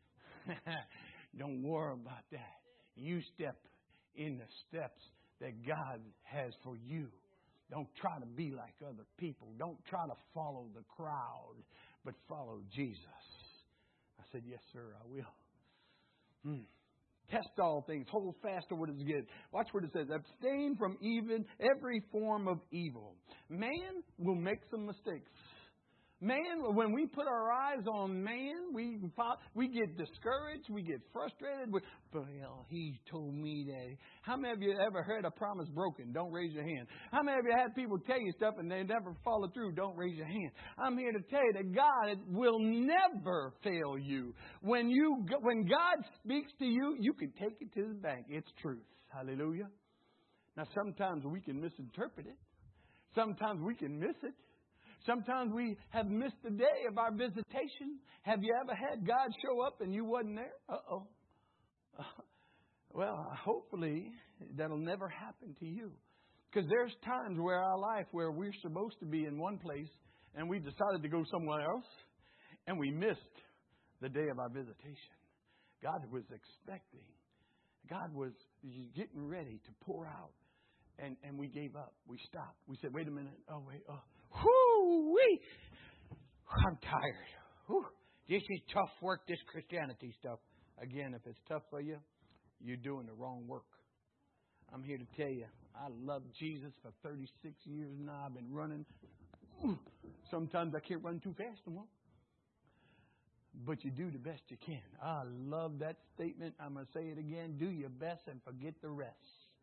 don't worry about that. You step in the steps that God has for you. Don't try to be like other people. Don't try to follow the crowd, but follow Jesus. I said, yes, sir, I will. Hmm. Test all things. Hold fast to what is good. Watch what it says. Abstain from even every form of evil. Man will make some mistakes. Man, when we put our eyes on man, we we get discouraged. We get frustrated. We, well, he told me that. How many of you ever heard a promise broken? Don't raise your hand. How many of you had people tell you stuff and they never follow through? Don't raise your hand. I'm here to tell you that God will never fail you. When you when God speaks to you, you can take it to the bank. It's truth. Hallelujah. Now, sometimes we can misinterpret it. Sometimes we can miss it. Sometimes we have missed the day of our visitation. Have you ever had God show up and you wasn't there? Uh-oh. Uh, well, hopefully that'll never happen to you. Because there's times where our life where we're supposed to be in one place and we decided to go somewhere else and we missed the day of our visitation. God was expecting. God was getting ready to pour out. And, and we gave up. We stopped. We said, wait a minute. Oh, wait. Oh. Whoo-wee! I'm tired. Whew. This is tough work, this Christianity stuff. Again, if it's tough for you, you're doing the wrong work. I'm here to tell you, I love Jesus for thirty-six years now. I've been running. Sometimes I can't run too fast anymore. But you do the best you can. I love that statement. I'm going to say it again. Do your best and forget the rest.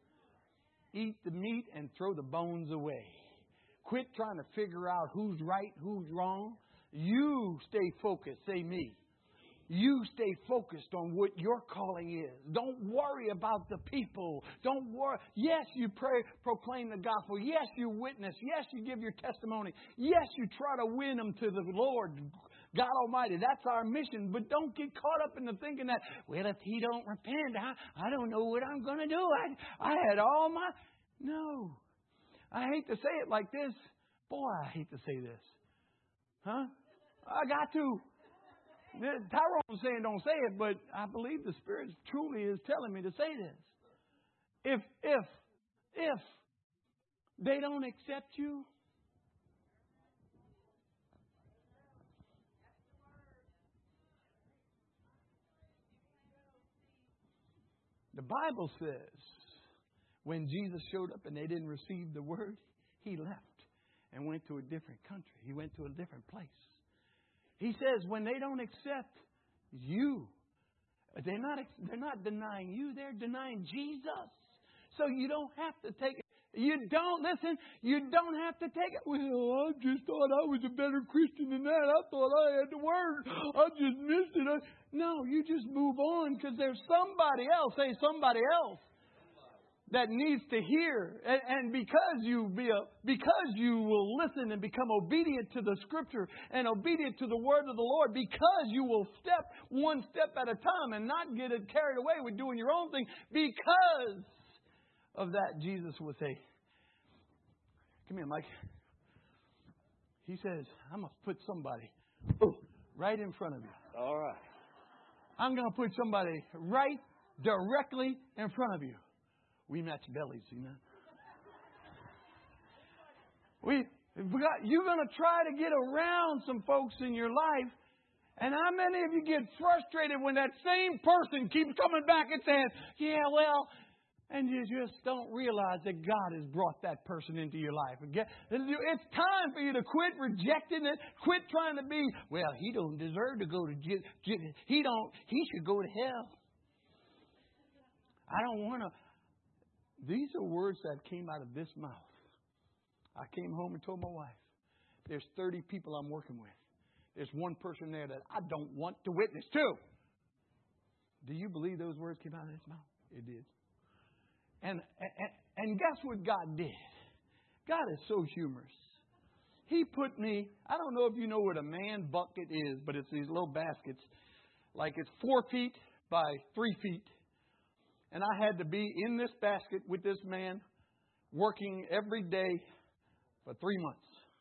Eat the meat and throw the bones away. Quit trying to figure out who's right, who's wrong. You stay focused. Say me. You stay focused on what your calling is. Don't worry about the people. Don't worry. Yes, you pray, proclaim the gospel. Yes, you witness. Yes, you give your testimony. Yes, you try to win them to the Lord, God Almighty. That's our mission. But don't get caught up in the thinking that, well, if he don't repent, I, I don't know what I'm going to do. I, I had all my... No. I hate to say it like this. Boy, I hate to say this. Huh? I got to. Tyrone's saying don't say it, but I believe the Spirit truly is telling me to say this. If, if, if they don't accept you, the Bible says when Jesus showed up and they didn't receive the word, he left and went to a different country. He went to a different place. He says when they don't accept you, they're not, they're not denying you, they're denying Jesus. So you don't have to take it. You don't, listen, you don't have to take it. Well, I just thought I was a better Christian than that. I thought I had the word. I just missed it. No, you just move on because there's somebody else, say somebody else, that needs to hear. And, and because you be a, because you will listen and become obedient to the Scripture and obedient to the word of the Lord, because you will step one step at a time and not get it carried away with doing your own thing, because of that, Jesus will say, come here, Mike. He says, I'm going to put somebody oh, right in front of you.
All right.
I'm going to put somebody right directly in front of you. We match bellies, you know. We, we got, you're going to try to get around some folks in your life, And how many of you get frustrated when that same person keeps coming back and saying, yeah, well, and you just don't realize that God has brought that person into your life. It's time for you to quit rejecting it. Quit trying to be, well, he don't deserve to go to jail. He don't, he should go to hell. I don't want to. These are words that came out of this mouth. I came home and told my wife, there's thirty people I'm working with. There's one person there that I don't want to witness to. Do you believe those words came out of his mouth? It did. And, and, and guess what God did? God is so humorous. He put me, I don't know if you know what a man bucket is, but it's these little baskets. Like it's four feet by three feet. And I had to be in this basket with this man working every day for three months.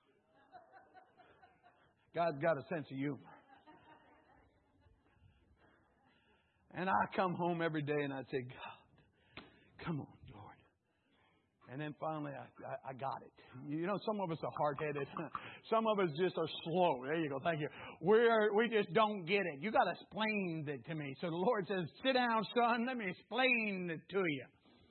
God's got a sense of humor. And I come home every day and I'd say, God, come on, Lord. And then finally I, I, I got it. You know, some of us are hard-headed. Some of us just are slow. There you go. Thank you. We're, we just don't get it. You got to explain it to me. So the Lord says, sit down, son. Let me explain it to you.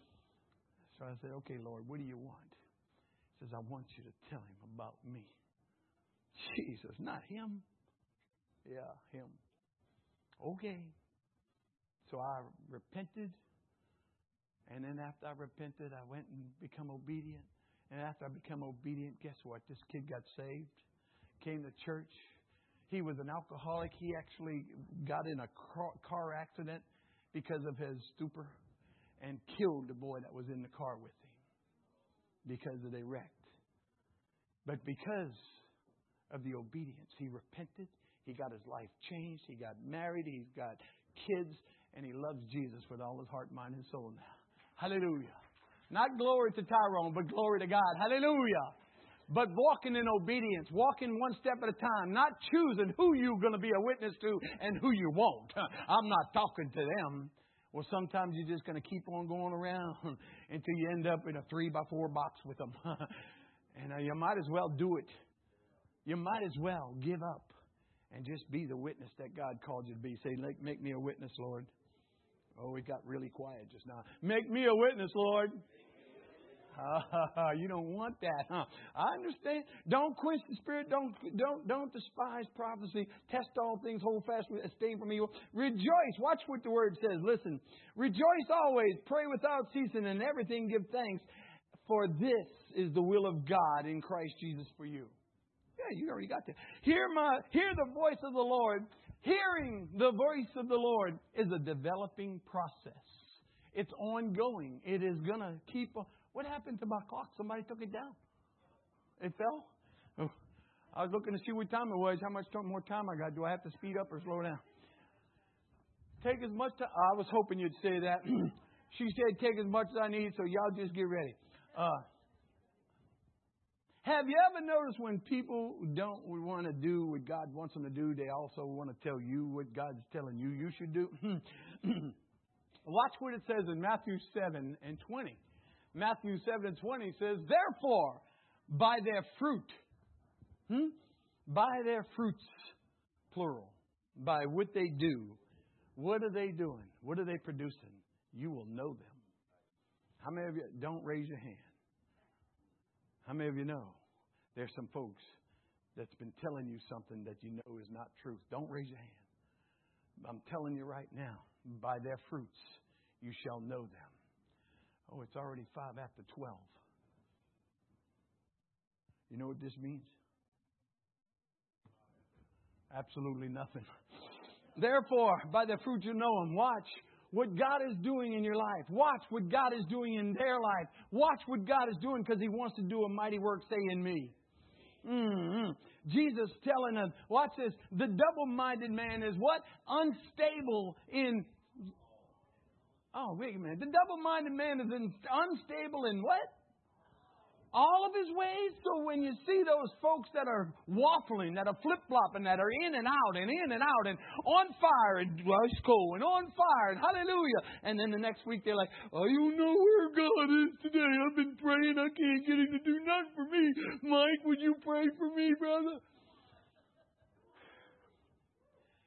So I said, okay, Lord, what do you want? He says, I want you to tell him about me. Jesus, not him. Yeah, him. Okay. So I repented. And then after I repented, I went and become obedient. And after I became obedient, guess what? This kid got saved, came to church. He was an alcoholic. He actually got in a car accident because of his stupor and killed the boy that was in the car with him because they wrecked. But because of the obedience, he repented. He got his life changed. He got married. He's got kids. And he loves Jesus with all his heart, mind, and soul now. Hallelujah. Not glory to Tyrone, but glory to God. Hallelujah. But walking in obedience, walking one step at a time, not choosing who you're going to be a witness to and who you won't. I'm not talking to them. Well, sometimes you're just going to keep on going around until you end up in a three by four box with them. And you might as well do it. You might as well give up and just be the witness that God called you to be. Say, make me a witness, Lord. Oh, it got really quiet just now. Make me a witness, Lord. Uh, you don't want that, huh? I understand. Don't quench the spirit. Don't don't don't despise prophecy. Test all things. Hold fast. Abstain from evil. Rejoice. Watch what the word says. Listen. Rejoice always. Pray without ceasing. And everything give thanks. For this is the will of God in Christ Jesus for you. Yeah, you already got that. Hear my hear the voice of the Lord. Hearing the voice of the Lord is a developing process. It's ongoing. It is going to keep on. What happened to my clock? Somebody took it down. It fell? Oh, I was looking to see what time it was. How much more time I got? Do I have to speed up or slow down? Take as much time. I was hoping you'd say that. She said, take as much as I need, so y'all just get ready. Uh, have you ever noticed when people don't want to do what God wants them to do, they also want to tell you what God's telling you you should do? Watch what it says in Matthew seven and twenty. Matthew seven and twenty says, therefore, by their fruit, hmm? by their fruits, plural, by what they do, what are they doing? What are they producing? You will know them. How many of you, don't raise your hand. How many of you know there's some folks that's been telling you something that you know is not truth? Don't raise your hand. I'm telling you right now, by their fruits you shall know them. Oh, it's already five after twelve. You know what this means? Absolutely nothing. Therefore, by their fruit you know them. Watch what God is doing in your life. Watch what God is doing in their life. Watch what God is doing because He wants to do a mighty work, say, in me. Mm-hmm. Jesus telling us, watch this, the double-minded man is what? Unstable in... Oh, wait a minute. The double-minded man is in, unstable in what? All of his ways. So when you see those folks that are waffling, that are flip-flopping, that are in and out and in and out and on fire and let's go and on fire and hallelujah. And then the next week they're like, I don't know where God is today. I've been praying. I can't get Him to do nothing for me. Mike, would you pray for me, brother?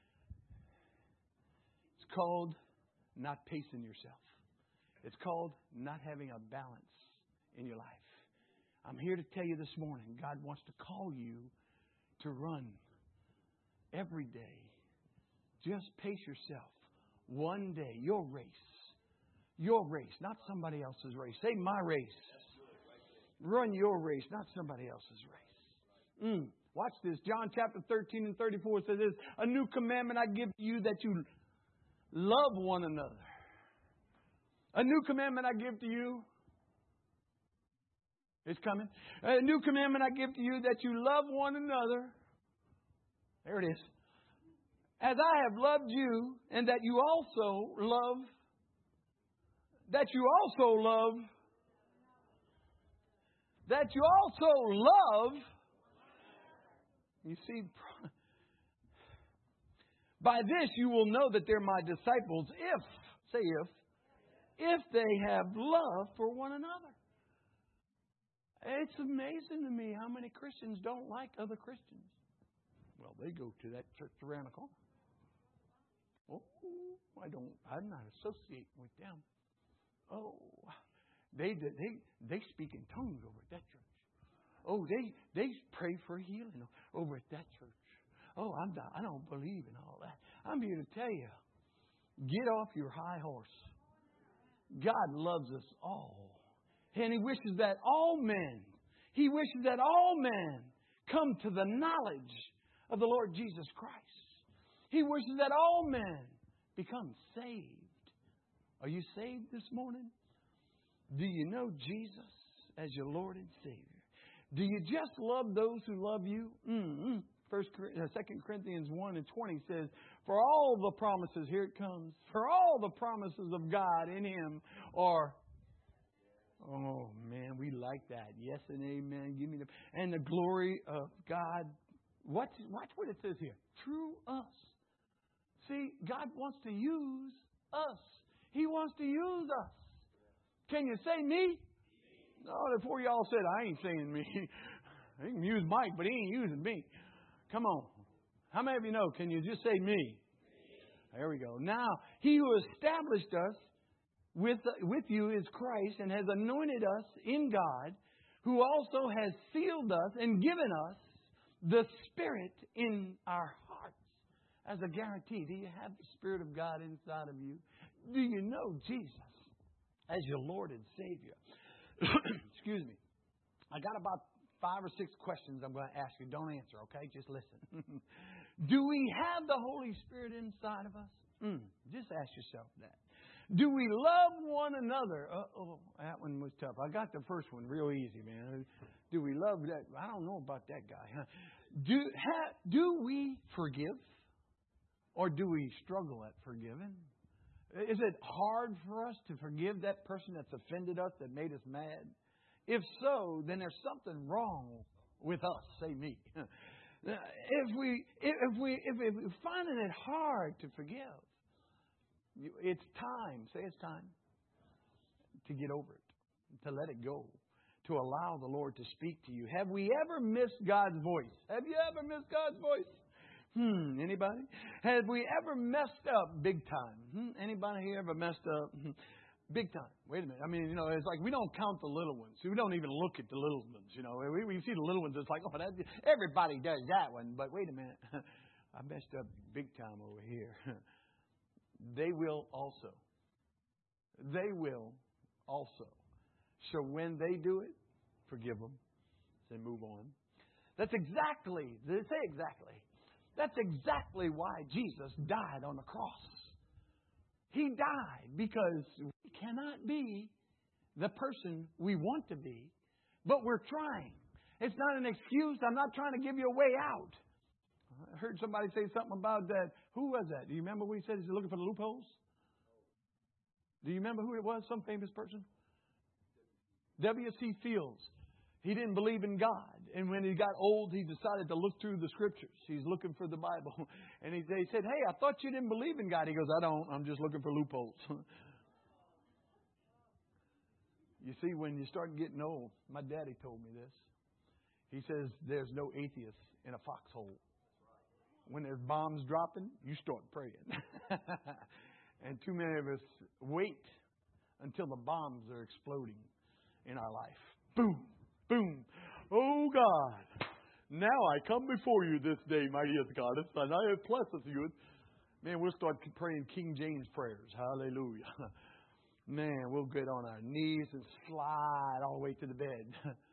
called not pacing yourself. It's called not having a balance in your life. I'm here to tell you this morning, God wants to call you to run every day. Just pace yourself. One day, your race. Your race, not somebody else's race. Say, my race. Run your race, not somebody else's race. Mm. Watch this. John chapter thirteen and thirty-four says this. A new commandment I give to you, that you love one another. A new commandment I give to you. It's coming. A new commandment I give to you, that you love one another. There it is. As I have loved you, and that you also love, that you also love, that you also love. You see, by this you will know that they're my disciples if, say if, if they have love for one another. It's amazing to me how many Christians don't like other Christians. Well, they go to that church around the corner. Oh, I don't, I'm not associating with them. Oh, they they they speak in tongues over at that church. Oh, they they pray for healing over at that church. Oh, I'm not, I don't believe in all that. I'm here to tell you, get off your high horse. God loves us all. And He wishes that all men, He wishes that all men come to the knowledge of the Lord Jesus Christ. He wishes that all men become saved. Are you saved this morning? Do you know Jesus as your Lord and Savior? Do you just love those who love you? Mm-hmm. First, Second Corinthians one and twenty says, for all the promises, here it comes, for all the promises of God in Him are, oh man, we like that. Yes and amen. Give me the, and the glory of God. Watch, watch what it says here. Through us. See, God wants to use us. He wants to use us. Can you say me? No, before y'all said, I ain't saying me. He can use Mike, but he ain't using me. Come on. How many of you know? Can you just say me? There we go. Now, He who established us with, with you is Christ, and has anointed us in God, who also has sealed us and given us the Spirit in our hearts as a guarantee. Do you have the Spirit of God inside of you? Do you know Jesus as your Lord and Savior? Excuse me. I got about five or six questions I'm going to ask you. Don't answer, okay? Just listen. Do we have the Holy Spirit inside of us? Mm, just ask yourself that. Do we love one another? Uh-oh, that one was tough. I got the first one real easy, man. Do we love that? I don't know about that guy. Huh? Do, ha, do we forgive? Or do we struggle at forgiving? Is it hard for us to forgive that person that's offended us, that made us mad? If so, then there's something wrong with us. Say me. If we if we if we're finding it hard to forgive, it's time. Say it's time to get over it, to let it go, to allow the Lord to speak to you. Have we ever missed God's voice? Have you ever missed God's voice? Hmm. Anybody? Have we ever messed up big time? Hmm? Anybody here ever messed up? Big time. Wait a minute. I mean, you know, it's like we don't count the little ones. We don't even look at the little ones. You know, we, we see the little ones. It's like, oh, that, everybody does that one. But wait a minute. I messed up big time over here. They will also. They will also. So when they do it, forgive them. Say, move on. That's exactly, they say exactly. That's exactly why Jesus died on the cross. He died because we cannot be the person we want to be, but we're trying. It's not an excuse. I'm not trying to give you a way out. I heard somebody say something about that. Who was that? Do you remember what he said? He's looking for the loopholes? Do you remember who it was? Some famous person? W C Fields. He didn't believe in God. And when he got old, he decided to look through the Scriptures. He's looking for the Bible. And he, he said, hey, I thought you didn't believe in God. He goes, I don't. I'm just looking for loopholes. You see, when you start getting old, my daddy told me this. He says, there's no atheist in a foxhole. When there's bombs dropping, you start praying. And too many of us wait until the bombs are exploding in our life. Boom, boom. Oh God, now I come before you this day, mightiest goddess, and I have blessed you. Man, we'll start praying King James prayers. Hallelujah. Man, we'll get on our knees and slide all the way to the bed.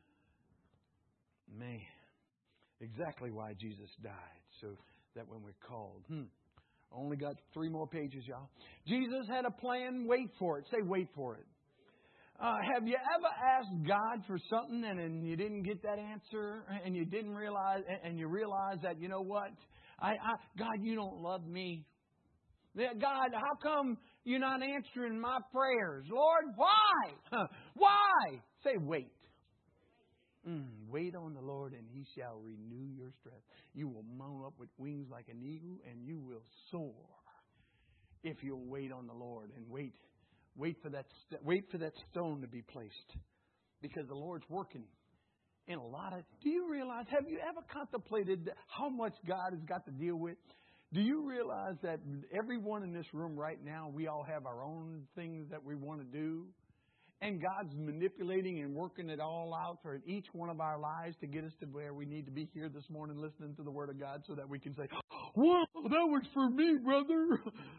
Man, exactly why Jesus died, so that when we're called. Hmm. Only got three more pages, y'all. Jesus had a plan. Wait for it. Say, wait for it. Uh, have you ever asked God for something and, and you didn't get that answer, and you didn't realize, and you realize that, you know what? I, I God, you don't love me. God, how come you're not answering my prayers? Lord, why? Why? Say, wait. Mm, wait on the Lord, and He shall renew your strength. You will mount up with wings like an eagle, and you will soar if you'll wait on the Lord and wait. Wait for that. St- wait for that stone to be placed, because the Lord's working in a lot of. Do you realize? Have you ever contemplated how much God has got to deal with? Do you realize that everyone in this room right now, we all have our own things that we want to do? And God's manipulating and working it all out for each one of our lives to get us to where we need to be here this morning listening to the Word of God so that we can say, "Whoa, that was for me, brother."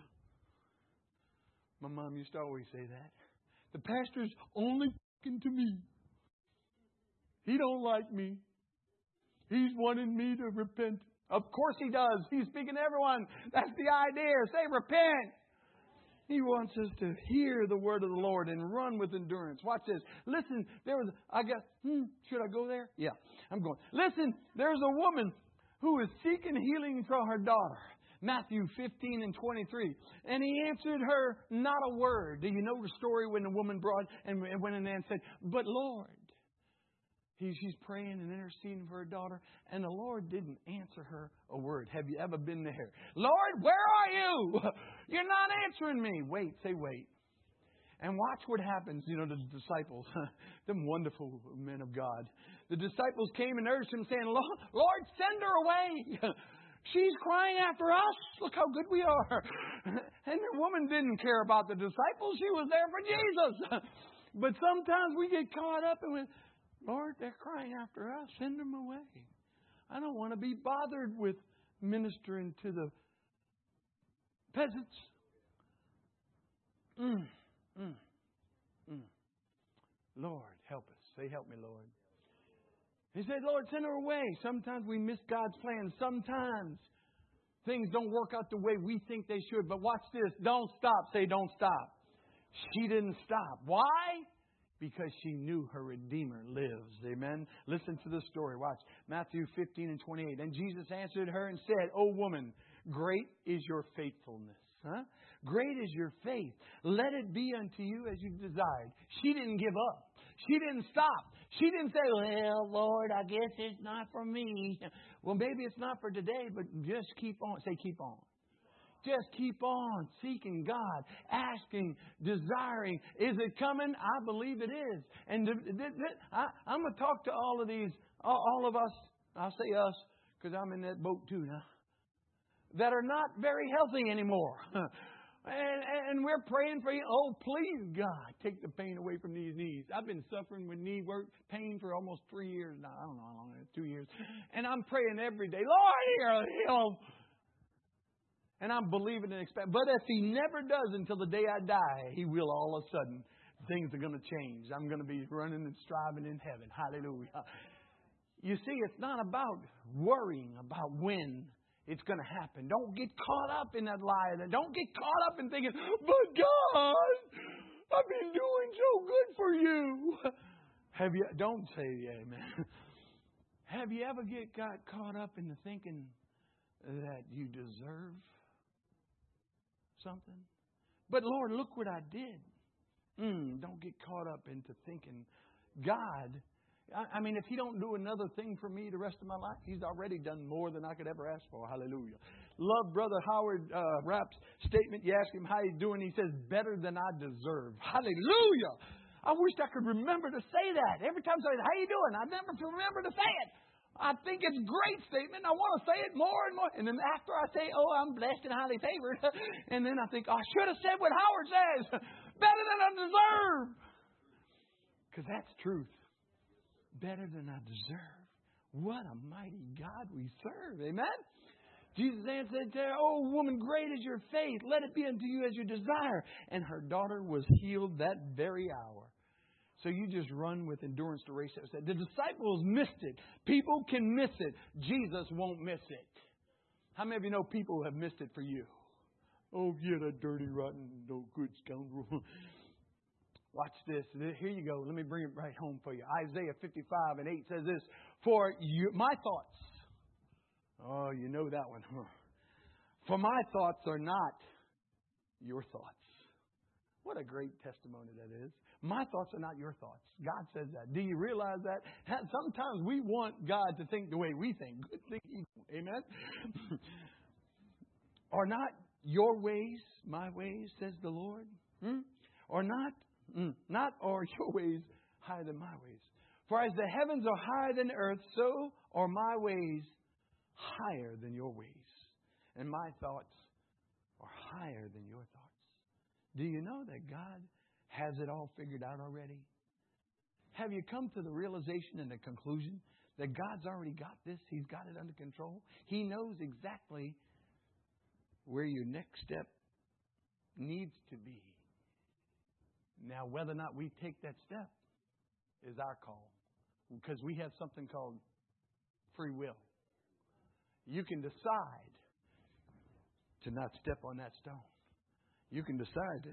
My mom used to always say that. The pastor's only talking to me. He don't like me. He's wanting me to repent. Of course he does. He's speaking to everyone. That's the idea. Say, repent. He wants us to hear the word of the Lord and run with endurance. Watch this. Listen, there was, I guess, hmm, should I go there? Yeah, I'm going. Listen, there's a woman who is seeking healing for her daughter. Matthew fifteen and twenty-three. And he answered her not a word. Do you know the story when the woman brought and went in there and said, "But Lord," he, she's praying and interceding for her daughter, and the Lord didn't answer her a word. Have you ever been there? "Lord, where are you? You're not answering me." Wait, say wait. And watch what happens. You know, the disciples, them wonderful men of God. The disciples came and urged him, saying, "Lord, Lord, send her away. She's crying after us. Look how good we are." And the woman didn't care about the disciples. She was there for Jesus. But sometimes we get caught up in, "Lord, they're crying after us. Send them away. I don't want to be bothered with ministering to the peasants." Mm, mm, mm. Lord, help us. Say, "Help me, Lord." He said, "Lord, send her away." Sometimes we miss God's plan. Sometimes things don't work out the way we think they should. But watch this. Don't stop. Say, don't stop. She didn't stop. Why? Because she knew her Redeemer lives. Amen. Listen to the story. Watch. Matthew fifteen and twenty-eight. And Jesus answered her and said, "O woman, great is your faithfulness." Huh? Great is your faith. Let it be unto you as you desired. She didn't give up. She didn't stop. She didn't say, "Well, Lord, I guess it's not for me." Well, maybe it's not for today, but just keep on. Say, keep on. Just keep on seeking God, asking, desiring. Is it coming? I believe it is. And I, I'm going to talk to all of these, all of us, I'll say us, because I'm in that boat too now, that are not very healthy anymore. And, and we're praying for you. Oh, please, God, take the pain away from these knees. I've been suffering with knee work pain for almost three years now. I don't know how long it is, two years. And I'm praying every day, "Lord, heal." And I'm believing and expecting. But if He never does until the day I die, He will all of a sudden. Things are going to change. I'm going to be running and striving in heaven. Hallelujah. You see, it's not about worrying about when it's going to happen. Don't get caught up in that lie. Don't get caught up in thinking, "But God, I've been doing so good for you." Have you? Don't say amen. Have you ever get got caught up in the thinking that you deserve something? But Lord, look what I did. Mm, don't get caught up into thinking God. I mean, if He don't do another thing for me the rest of my life, He's already done more than I could ever ask for. Hallelujah. Love Brother Howard uh, Rapp's statement. You ask him how he's doing. He says, "Better than I deserve." Hallelujah. I wish I could remember to say that. Every time I say, "How you doing?" I never remember to say it. I think it's a great statement. I want to say it more and more. And then after I say, oh, I'm blessed and highly favored. And then I think, oh, I should have said what Howard says. Better than I deserve. Because that's truth. Better than I deserve. What a mighty God we serve. Amen? Jesus answered to her, oh, woman, great is your faith. Let it be unto you as you desire. And her daughter was healed that very hour. So you just run with endurance to race that. The disciples missed it. People can miss it. Jesus won't miss it. How many of you know people have missed it for you? Oh, yeah, that dirty, rotten, no good scoundrel. Watch this. Here you go. Let me bring it right home for you. Isaiah fifty-five and eight says this. For you, my thoughts. Oh, you know that one. For my thoughts are not your thoughts. What a great testimony that is. My thoughts are not your thoughts. God says that. Do you realize that? Sometimes we want God to think the way we think. Good thinking. Amen? Are not your ways my ways, says the Lord? Hmm? Or not? Mm, not are your ways higher than my ways. For as the heavens are higher than the earth, so are my ways higher than your ways. And my thoughts are higher than your thoughts. Do you know that God has it all figured out already? Have you come to the realization and the conclusion that God's already got this? He's got it under control. He knows exactly where your next step needs to be. Now, whether or not we take that step is our call. Because we have something called free will. You can decide to not step on that stone. You can decide to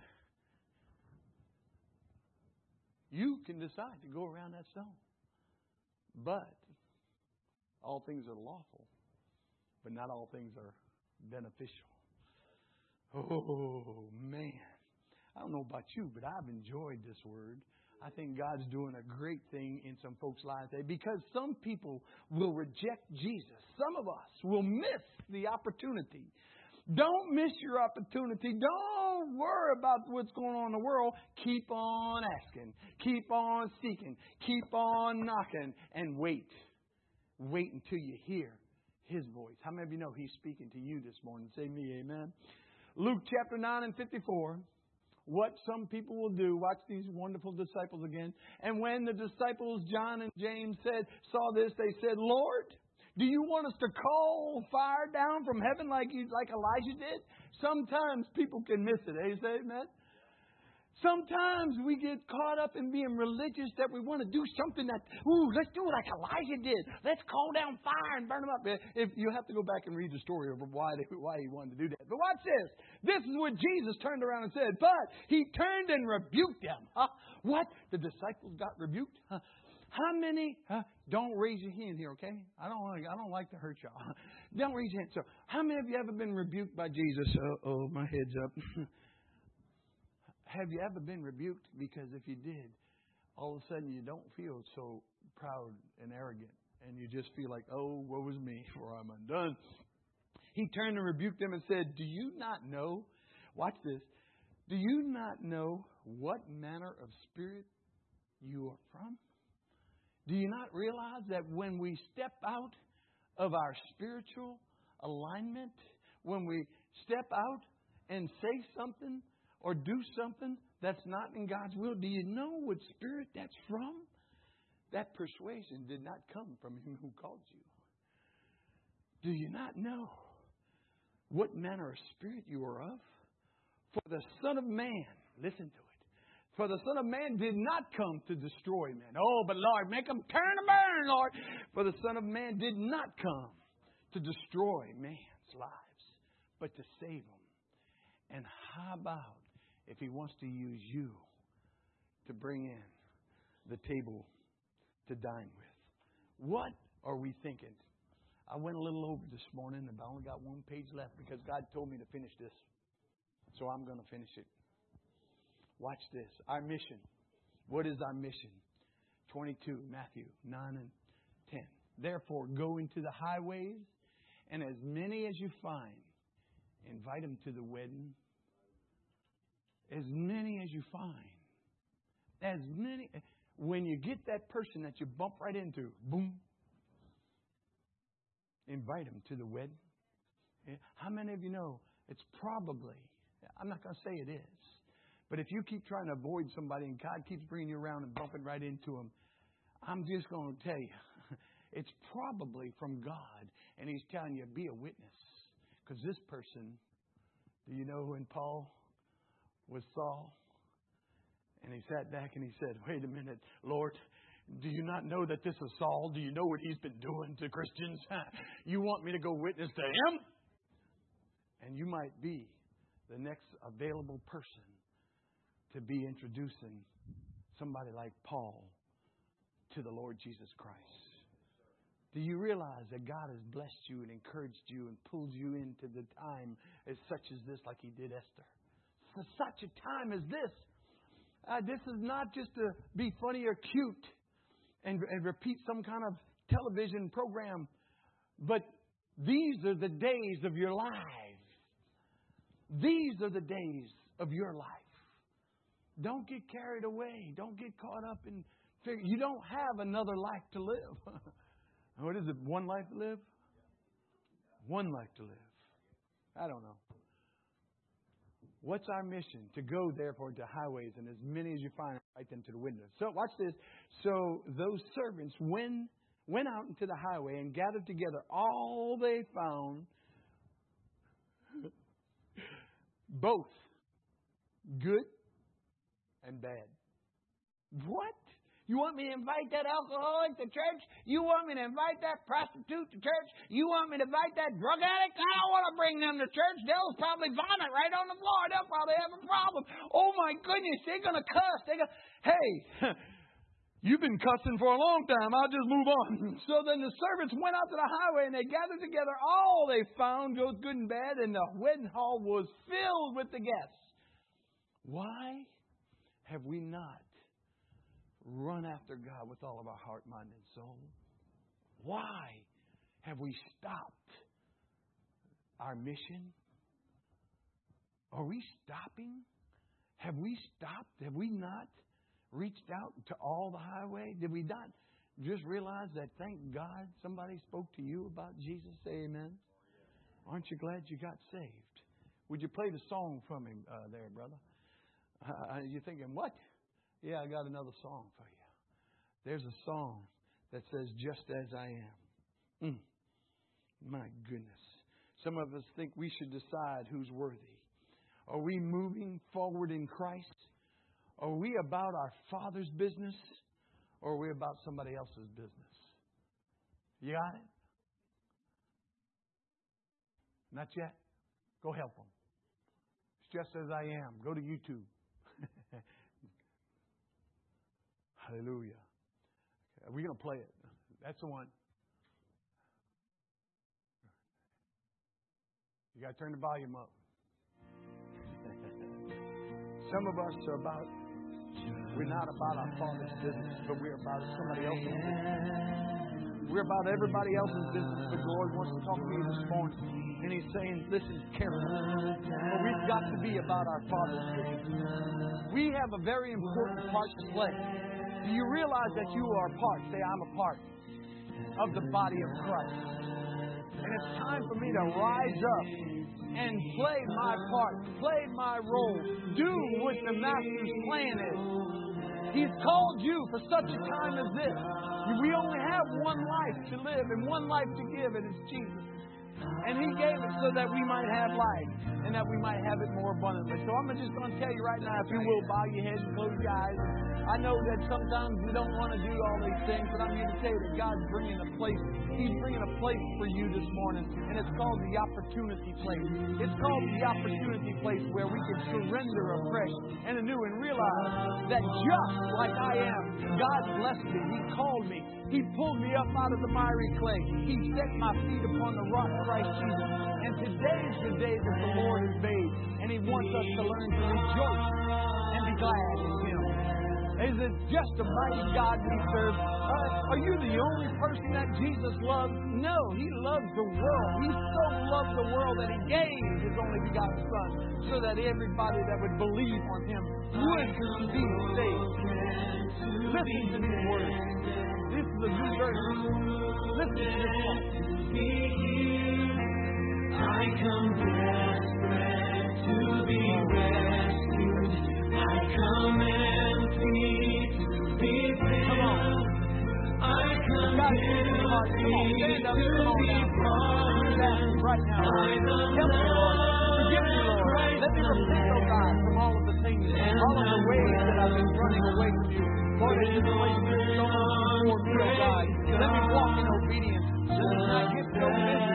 You can decide to go around that stone. But all things are lawful, but not all things are beneficial. Oh, man. I don't know about you, but I've enjoyed this word. I think God's doing a great thing in some folks' lives today because some people will reject Jesus. Some of us will miss the opportunity. Don't miss your opportunity. Don't worry about what's going on in the world. Keep on asking. Keep on seeking. Keep on knocking. And wait. Wait until you hear His voice. How many of you know He's speaking to you this morning? Say me, amen. Luke chapter nine and fifty-four. What some people will do. Watch these wonderful disciples again. And when the disciples, John and James, said, saw this, they said, Lord, do you want us to call fire down from heaven like you, like Elijah did? Sometimes people can miss it. Eh? Say amen? Sometimes we get caught up in being religious that we want to do something that, ooh, let's do it like Elijah did. Let's call down fire and burn them up. If you have to go back and read the story of why, they, why he wanted to do that. But watch this. This is what Jesus turned around and said. But he turned and rebuked them. Huh? What? The disciples got rebuked? Huh? How many? Huh? Don't raise your hand here, okay? I don't want. I don't like to hurt y'all. Don't raise your hand. So, how many of you ever been rebuked by Jesus? Uh oh, my head's up. Have you ever been rebuked? Because if you did, all of a sudden you don't feel so proud and arrogant, and you just feel like, oh, woe is me, for I'm undone. He turned and rebuked them and said, "Do you not know?" Watch this. Do you not know what manner of spirit you are from? Do you not realize that when we step out of our spiritual alignment, when we step out and say something or do something that's not in God's will, do you know what spirit that's from? That persuasion did not come from Him who called you. Do you not know what manner of spirit you are of? For the Son of Man, listen to it. For the Son of Man did not come to destroy men. Oh, but Lord, make them turn and burn, Lord. For the Son of Man did not come to destroy man's lives, but to save them. And how about if He wants to use you to bring in the table to dine with? What are we thinking? I went a little over this morning, and I only got one page left because God told me to finish this. So I'm going to finish it. Watch this. Our mission. What is our mission? twenty-two, Matthew nine and ten. Therefore, go into the highways, and as many as you find, invite them to the wedding. As many as you find. As many. When you get that person that you bump right into, boom, invite them to the wedding? How many of you know it's probably, I'm not going to say it is, but if you keep trying to avoid somebody and God keeps bringing you around and bumping right into them, I'm just going to tell you, it's probably from God. And He's telling you, be a witness. Because this person, do you know when Paul was Saul? And he sat back and he said, wait a minute, Lord, do you not know that this is Saul? Do you know what he's been doing to Christians? You want me to go witness to him? And you might be the next available person to be introducing somebody like Paul to the Lord Jesus Christ. Do you realize that God has blessed you and encouraged you and pulled you into the time as such as this, like He did Esther? For such a time as this. Uh, this is not just to be funny or cute and, and repeat some kind of television program, but these are the days of your life. These are the days of your life. Don't get carried away. Don't get caught up in figure. You don't have another life to live. What is it? One life to live? One life to live. I don't know. What's our mission? To go, therefore, to highways, and as many as you find, invite them to the windows. So, watch this. So, those servants went, went out into the highway and gathered together all they found, both good and bad. What? You want me to invite that alcoholic to church? You want me to invite that prostitute to church? You want me to invite that drug addict? I don't want to bring them to church. They'll probably vomit right on the floor. They'll probably have a problem. Oh, my goodness, they're going to cuss. They're gonna... Hey, you've been cussing for a long time. I'll just move on. So then the servants went out to the highway and they gathered together all they found, both good and bad, and the wedding hall was filled with the guests. Why have we not run after God with all of our heart, mind, and soul? Why have we stopped our mission? Are we stopping? Have we stopped? Have we not reached out to all the highway? Did we not just realize that, thank God, somebody spoke to you about Jesus? Say amen. Aren't you glad you got saved? Would you play the song from him uh, there, brother? Uh, you're thinking, what? Yeah, I got another song for you. There's a song that says, just as I am. Mm. My goodness. Some of us think we should decide who's worthy. Are we moving forward in Christ? Are we about our Father's business? Or are we about somebody else's business? You got it? Not yet? Go help them. It's just as I am. Go to YouTube. Hallelujah. Are we going to play it? That's the one. You got to turn the volume up. Some of us are about, we're not about our Father's business, but we're about somebody else's business. We're about everybody else's business, but the Lord wants to talk to you this morning. And He's saying, listen carefully. For we've got to be about our Father's business. We have a very important part to play. Do you realize that you are a part? Say, I'm a part of the body of Christ. And it's time for me to rise up and play my part, play my role, do what the Master's plan is. He's called you for such a time as this. We only have one life to live and one life to give, and it's Jesus. And He gave it so that we might have life and that we might have it more abundantly. So I'm just going to tell you right now, if you will, bow your head and close your eyes. I know that sometimes we don't want to do all these things, but I'm here to tell you that God's bringing a place. He's bringing a place for you this morning, and it's called the opportunity place. It's called the opportunity place where we can surrender afresh and anew and realize that just like I am, God blessed me. He called me. He pulled me up out of the miry clay. He set my feet upon the rock, Christ Jesus. And today is the day that the Lord has made, and He wants us to learn to rejoice and be glad in Him. Is it just a mighty God we serve? Uh, are you the only person that Jesus loves? No, He loves the world. He so loved the world that He gave His only begotten Son so that everybody that would believe on Him would be saved. Listen to these words. This is a new verse. Listen to this one.
be healed. I come desperate to be rescued. I come empty to be filled. I come guilty to be pardoned
right now. Help me, Lord. Forgive me, Lord. Let me repent, oh God, from all of the things, all of the ways that I've been running away from you. Lord, in this place, there's so much more me, oh God. Let me walk in obedience. Let me not get so busy.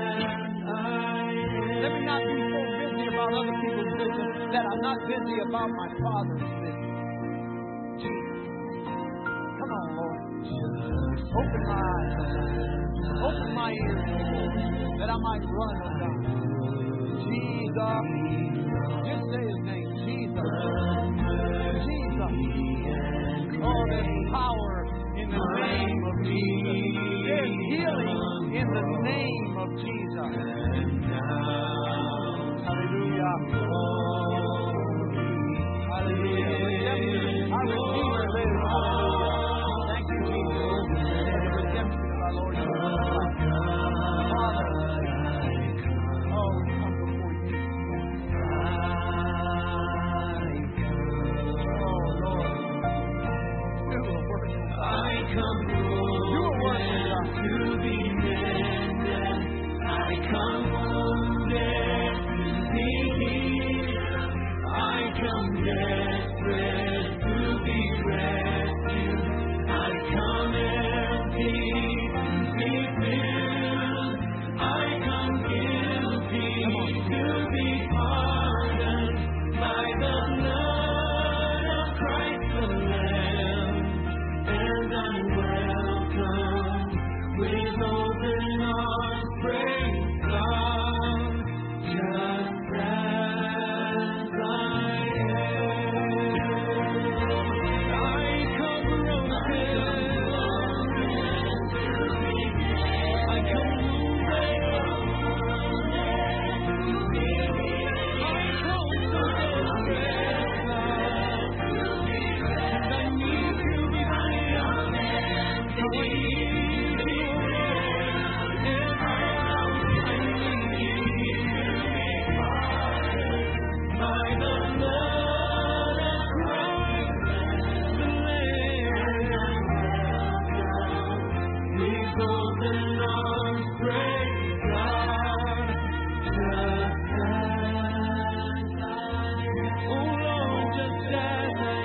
Let me not be so busy about other people's business that I'm not busy about my Father's business. Jesus. Come on, Lord. Open my eyes. Open my ears, Lord, that I might run, oh God. Jesus. Just say His name. Jesus. Jesus. Oh, there's power in the name of Jesus. There's healing in the name of Jesus. Hallelujah. Hallelujah. Redemption. Our Redeemer lives. Hallelujah. Thank you, Jesus, for the redemption of our Lord Jesus Christ. Father, oh, we come before you. Oh, Lord. Do a work.
I come
Do a work, God.
to be mended. I come wounded to be healed. I come desperate to be rescued. I come empty to be filled. I come guilty to be pardoned by the blood of Christ the Lamb. And I'm welcome with open arms, praise God, just as I am. I come broken, I come wounded, I come so desperate, and I need to be filled. I need you, and I need you to be pardoned by the blood of Christ the Lamb. With open arms, praise God, just as I am. Oh Lord, just as I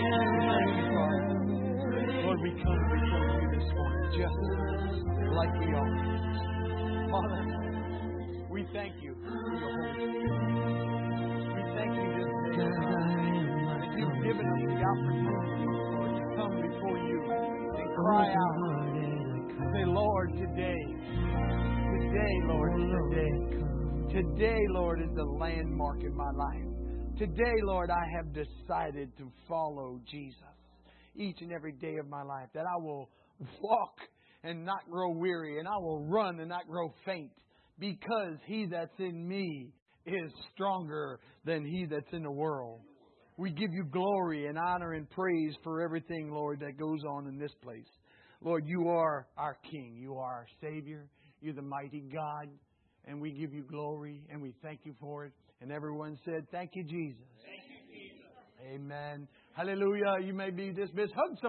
am.
Lord, we come before you this morning just like we are. Father, we thank you for your Holy Spirit. We thank you this day that you've given us the opportunity, Lord, to come before you and cry out. Say, Lord, today, today, Lord, is the day. Today, Lord, is the landmark in my life. Today, Lord, I have decided to follow Jesus each and every day of my life, that I will walk and not grow weary, and I will run and not grow faint, because He that's in me is stronger than he that's in the world. We give you glory and honor and praise for everything, Lord, that goes on in this place. Lord, you are our King. You are our Savior. You're the mighty God. And we give you glory and we thank you for it. And everyone said, thank you, Jesus.
Thank you, Jesus.
Amen. Hallelujah. You may be dismissed. Hug somebody.